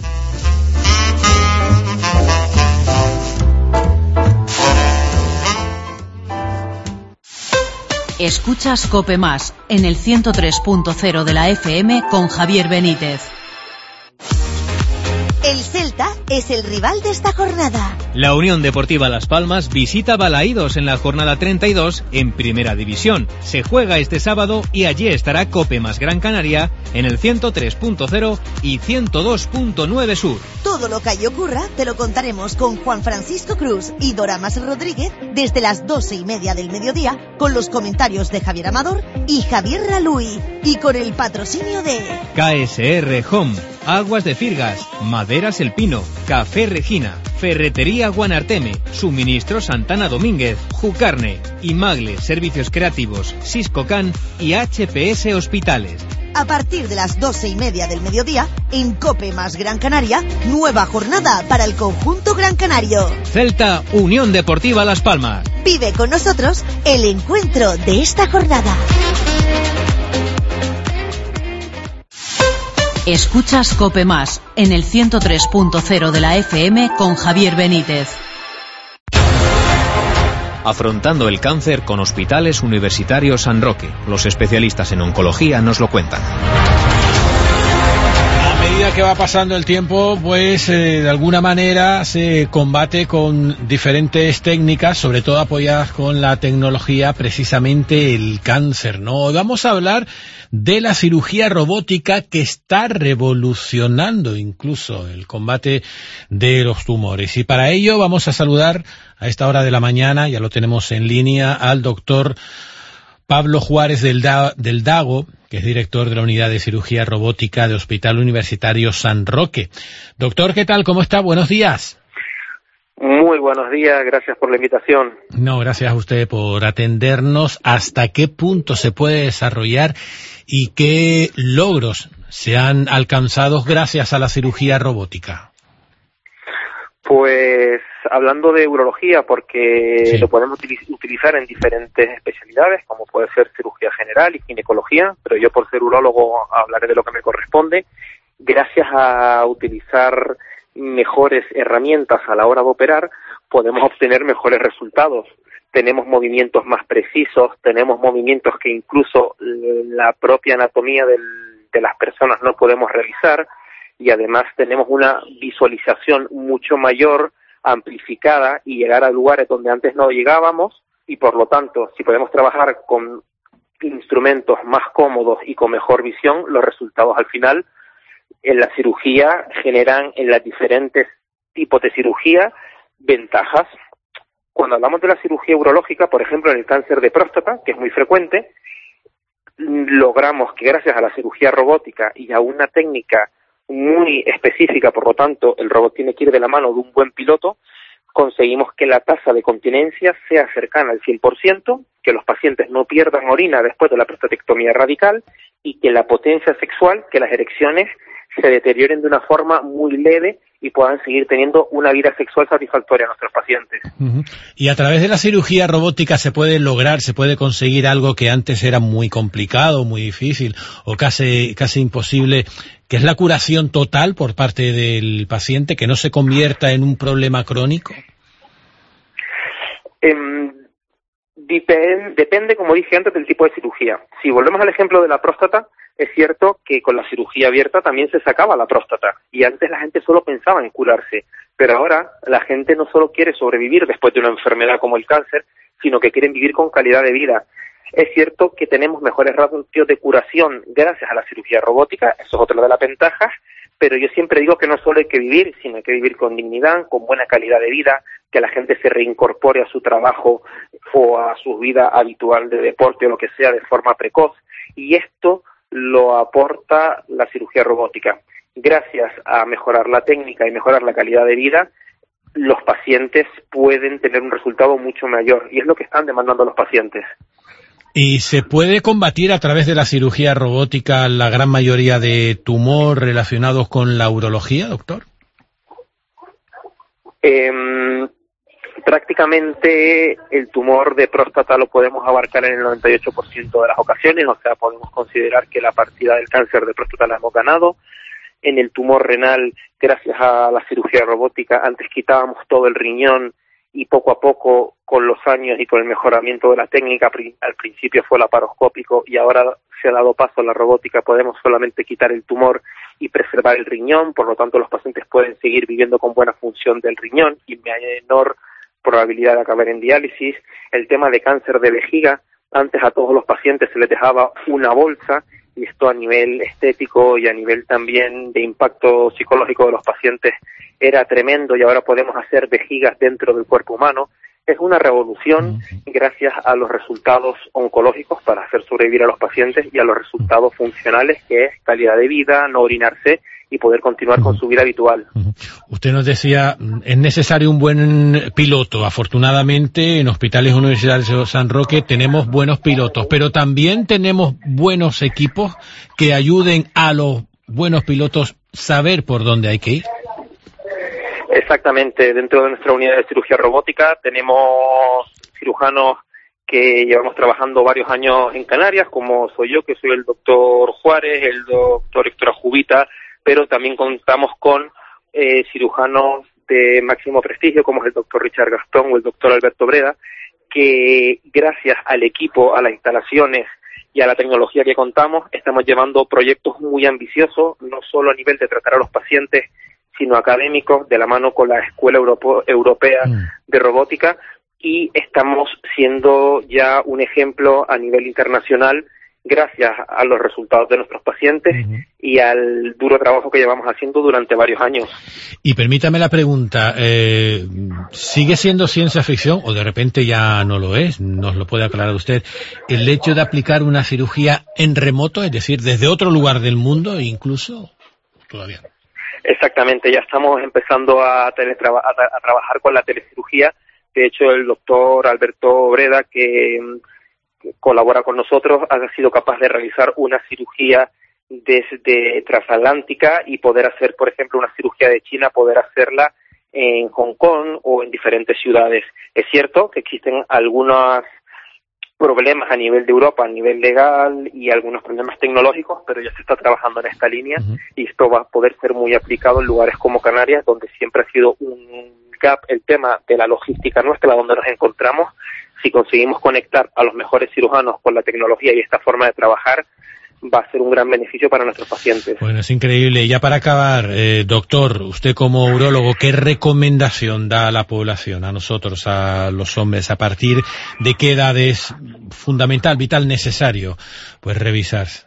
Escuchas COPE Más en el ciento tres punto cero de la F M con Javier Benítez. El Celta es el rival de esta jornada. La Unión Deportiva Las Palmas visita Balaídos en la jornada treinta y dos en Primera División. Se juega este sábado y allí estará COPE Más Gran Canaria en el ciento tres punto cero y ciento dos punto nueve Sur. Todo lo que ahí ocurra te lo contaremos con Juan Francisco Cruz y Doramas Rodríguez desde las doce y media del mediodía, con los comentarios de Javier Amador y Javier Raluy, y con el patrocinio de K S R Home, Aguas de Firgas, Maderas El Pino, Café Regina, Ferretería Guanarteme, Suministro Santana Domínguez, Jucarne, Imagle Servicios Creativos, Siscocan y H P S Hospitales. A partir de las doce y media del mediodía, en COPE Más Gran Canaria, nueva jornada para el conjunto gran canario. Celta Unión Deportiva Las Palmas. Vive con nosotros el encuentro de esta jornada. Escuchas COPE Más en el ciento tres punto cero de la F M con Javier Benítez. Afrontando el cáncer con Hospitales Universitarios San Roque. Los especialistas en oncología nos lo cuentan. A medida que va pasando el tiempo, pues eh, de alguna manera se combate con diferentes técnicas, sobre todo apoyadas con la tecnología, precisamente el cáncer, ¿no? Hoy vamos a hablar de la cirugía robótica, que está revolucionando incluso el combate de los tumores. Y para ello vamos a saludar a esta hora de la mañana, ya lo tenemos en línea, al doctor Pablo Juárez del, da, del Dago, que es director de la Unidad de Cirugía Robótica de Hospital Universitario San Roque. Doctor, ¿qué tal? ¿Cómo está? Buenos días. Muy buenos días, gracias por la invitación. No, gracias a usted por atendernos. ¿Hasta qué punto se puede desarrollar y qué logros se han alcanzado gracias a la cirugía robótica? Pues hablando de urología, porque sí, lo podemos utilizar en diferentes especialidades, como puede ser cirugía general y ginecología, pero yo, por ser urólogo, hablaré de lo que me corresponde. Gracias a utilizar mejores herramientas a la hora de operar, podemos obtener mejores resultados. Tenemos movimientos más precisos, tenemos movimientos que incluso la propia anatomía del, de las personas no podemos realizar, y además tenemos una visualización mucho mayor, amplificada, y llegar a lugares donde antes no llegábamos, y por lo tanto, si podemos trabajar con instrumentos más cómodos y con mejor visión, los resultados al final en la cirugía generan en los diferentes tipos de cirugía ventajas. Cuando hablamos de la cirugía urológica, por ejemplo, en el cáncer de próstata, que es muy frecuente, logramos que gracias a la cirugía robótica y a una técnica muy específica, por lo tanto, el robot tiene que ir de la mano de un buen piloto, conseguimos que la tasa de continencia sea cercana al cien por ciento, que los pacientes no pierdan orina después de la prostatectomía radical y que la potencia sexual, que las erecciones se deterioren de una forma muy leve y puedan seguir teniendo una vida sexual satisfactoria a nuestros pacientes. Uh-huh. Y a través de la cirugía robótica se puede lograr, se puede conseguir algo que antes era muy complicado, muy difícil o casi, casi imposible, que es la curación total por parte del paciente, que no se convierta en un problema crónico. Eh, depende, depende, como dije antes, del tipo de cirugía. Si volvemos al ejemplo de la próstata, es cierto que con la cirugía abierta también se sacaba la próstata, y antes la gente solo pensaba en curarse, pero ahora la gente no solo quiere sobrevivir después de una enfermedad como el cáncer, sino que quieren vivir con calidad de vida. Es cierto que tenemos mejores ratios de curación gracias a la cirugía robótica, eso es otra de las ventajas, pero yo siempre digo que no solo hay que vivir, sino hay que vivir con dignidad, con buena calidad de vida, que la gente se reincorpore a su trabajo o a su vida habitual de deporte o lo que sea de forma precoz, y esto lo aporta la cirugía robótica. Gracias a mejorar la técnica y mejorar la calidad de vida, los pacientes pueden tener un resultado mucho mayor, y es lo que están demandando los pacientes. ¿Y se puede combatir a través de la cirugía robótica la gran mayoría de tumores relacionados con la urología, doctor? Eh, prácticamente el tumor de próstata lo podemos abarcar en el noventa y ocho por ciento de las ocasiones, o sea, podemos considerar que la partida del cáncer de próstata la hemos ganado. En el tumor renal, gracias a la cirugía robótica, antes quitábamos todo el riñón y poco a poco, con los años y con el mejoramiento de la técnica, al principio fue laparoscópico y ahora se ha dado paso a la robótica, podemos solamente quitar el tumor y preservar el riñón, por lo tanto los pacientes pueden seguir viviendo con buena función del riñón y menor probabilidad de acabar en diálisis. El tema de cáncer de vejiga, antes a todos los pacientes se les dejaba una bolsa, y esto a nivel estético y a nivel también de impacto psicológico de los pacientes era tremendo, y ahora podemos hacer vejigas dentro del cuerpo humano. Es una revolución gracias a los resultados oncológicos para hacer sobrevivir a los pacientes y a los resultados funcionales, que es calidad de vida, no orinarse y poder continuar con su vida habitual. Usted nos decía, es necesario un buen piloto. Afortunadamente, en hospitales universitarios de San Roque tenemos buenos pilotos, pero también tenemos buenos equipos que ayuden a los buenos pilotos saber por dónde hay que ir. Exactamente. Dentro de nuestra unidad de cirugía robótica tenemos cirujanos que llevamos trabajando varios años en Canarias, como soy yo, que soy el doctor Juárez, el doctor Héctor Ajubita, pero también contamos con eh, cirujanos de máximo prestigio, como es el doctor Richard Gastón o el doctor Alberto Breda, que gracias al equipo, a las instalaciones y a la tecnología que contamos, estamos llevando proyectos muy ambiciosos, no solo a nivel de tratar a los pacientes, sino académicos, de la mano con la Escuela Europo- Europea de Robótica, y estamos siendo ya un ejemplo a nivel internacional gracias a los resultados de nuestros pacientes uh-huh. y al duro trabajo que llevamos haciendo durante varios años. Y permítame la pregunta, eh, ¿sigue siendo ciencia ficción o de repente ya no lo es? Nos lo puede aclarar usted. El hecho de aplicar una cirugía en remoto, es decir, desde otro lugar del mundo incluso, todavía no. Exactamente, ya estamos empezando a, teletraba- a, tra- a trabajar con la telecirugía. De hecho, el doctor Alberto Breda, que colabora con nosotros, ha sido capaz de realizar una cirugía desde transatlántica y poder hacer, por ejemplo, una cirugía de China, poder hacerla en Hong Kong o en diferentes ciudades. Es cierto que existen algunos problemas a nivel de Europa, a nivel legal y algunos problemas tecnológicos, pero ya se está trabajando en esta línea uh-huh. y esto va a poder ser muy aplicado en lugares como Canarias, donde siempre ha sido un gap el tema de la logística nuestra, donde nos encontramos. Si conseguimos conectar a los mejores cirujanos con la tecnología y esta forma de trabajar, va a ser un gran beneficio para nuestros pacientes. Bueno, es increíble. Y ya para acabar, eh, doctor, usted como urólogo, ¿qué recomendación da a la población, a nosotros, a los hombres, a partir de qué edad es fundamental, vital, necesario, pues revisarse?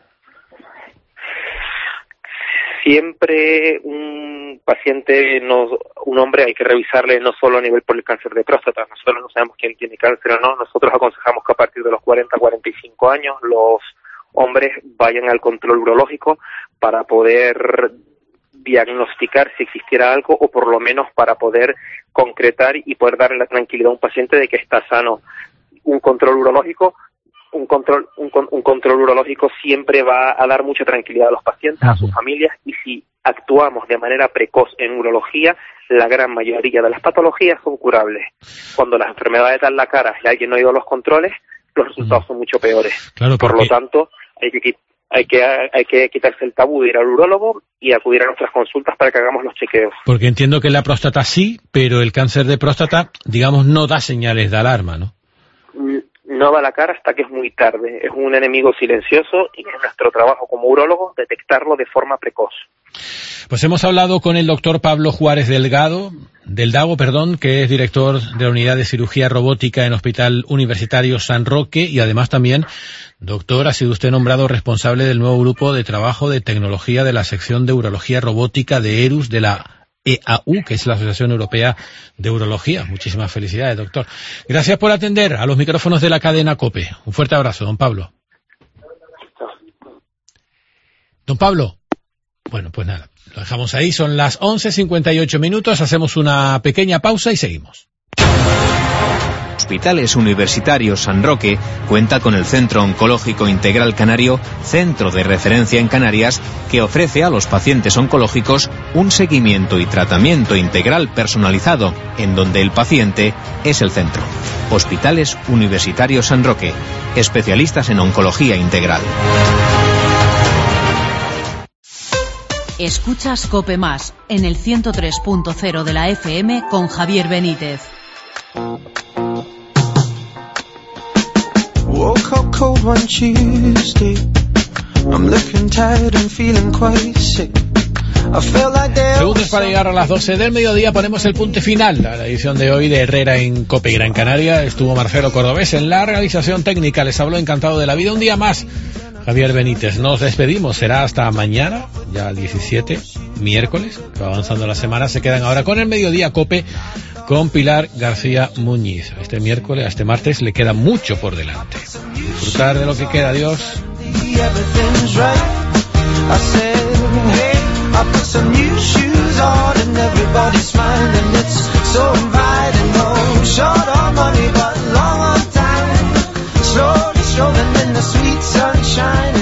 Siempre un paciente, no, un hombre, hay que revisarle no solo a nivel por el cáncer de próstata. Nosotros no sabemos quién tiene cáncer o no. Nosotros aconsejamos que a partir de los cuarenta a cuarenta y cinco años los hombres vayan al control urológico para poder diagnosticar si existiera algo o por lo menos para poder concretar y poder darle la tranquilidad a un paciente de que está sano. Un control urológico Un control, un, un control urológico siempre va a dar mucha tranquilidad a los pacientes, a sus familias, y si actuamos de manera precoz en urología, la gran mayoría de las patologías son curables. Cuando las enfermedades dan la cara y alguien no ha ido a los controles, los resultados son mucho peores. Claro, por lo tanto, hay que, hay que hay que quitarse el tabú de ir al urólogo y acudir a nuestras consultas para que hagamos los chequeos. Porque entiendo que la próstata sí, pero el cáncer de próstata, digamos, no da señales de alarma, ¿no? No da la cara hasta que es muy tarde. Es un enemigo silencioso y es nuestro trabajo como urólogo detectarlo de forma precoz. Pues hemos hablado con el doctor Pablo Juárez Delgado, Deldago, perdón, que es director de la Unidad de Cirugía Robótica en Hospital Universitario San Roque, y además también, doctor, ha sido usted nombrado responsable del nuevo grupo de trabajo de tecnología de la sección de urología robótica de ERUS de la E A U, que es la Asociación Europea de Urología. Muchísimas felicidades, doctor. Gracias por atender a los micrófonos de la cadena COPE. Un fuerte abrazo, don Pablo. Don Pablo. Bueno, pues nada, lo dejamos ahí. Son las once cincuenta y ocho minutos. Hacemos una pequeña pausa y seguimos. Hospitales Universitarios San Roque cuenta con el Centro Oncológico Integral Canario, centro de referencia en Canarias, que ofrece a los pacientes oncológicos un seguimiento y tratamiento integral personalizado, en donde el paciente es el centro. Hospitales Universitarios San Roque, especialistas en oncología integral. Escuchas COPE Más en el ciento tres punto cero de la F M con Javier Benítez. Woke up cold one Tuesday. I'm looking tired and feeling quite sick. Segundos para llegar a las doce del mediodía, ponemos el punto final a la edición de hoy de Herrera en COPE Gran Canaria. Estuvo Marcelo Cordobés en la realización técnica, les habló encantado de la vida. Un día más, Javier Benítez. Nos despedimos, será hasta mañana, ya diecisiete, miércoles, que va avanzando la semana. Se quedan ahora con el mediodía COPE con Pilar García Muñiz. Este miércoles, a este martes, le queda mucho por delante. Disfrutar de lo que queda, adiós. I put some new shoes on and everybody's smiling. It's so inviting. No short on money but long on time. Slowly strolling in the sweet sunshine.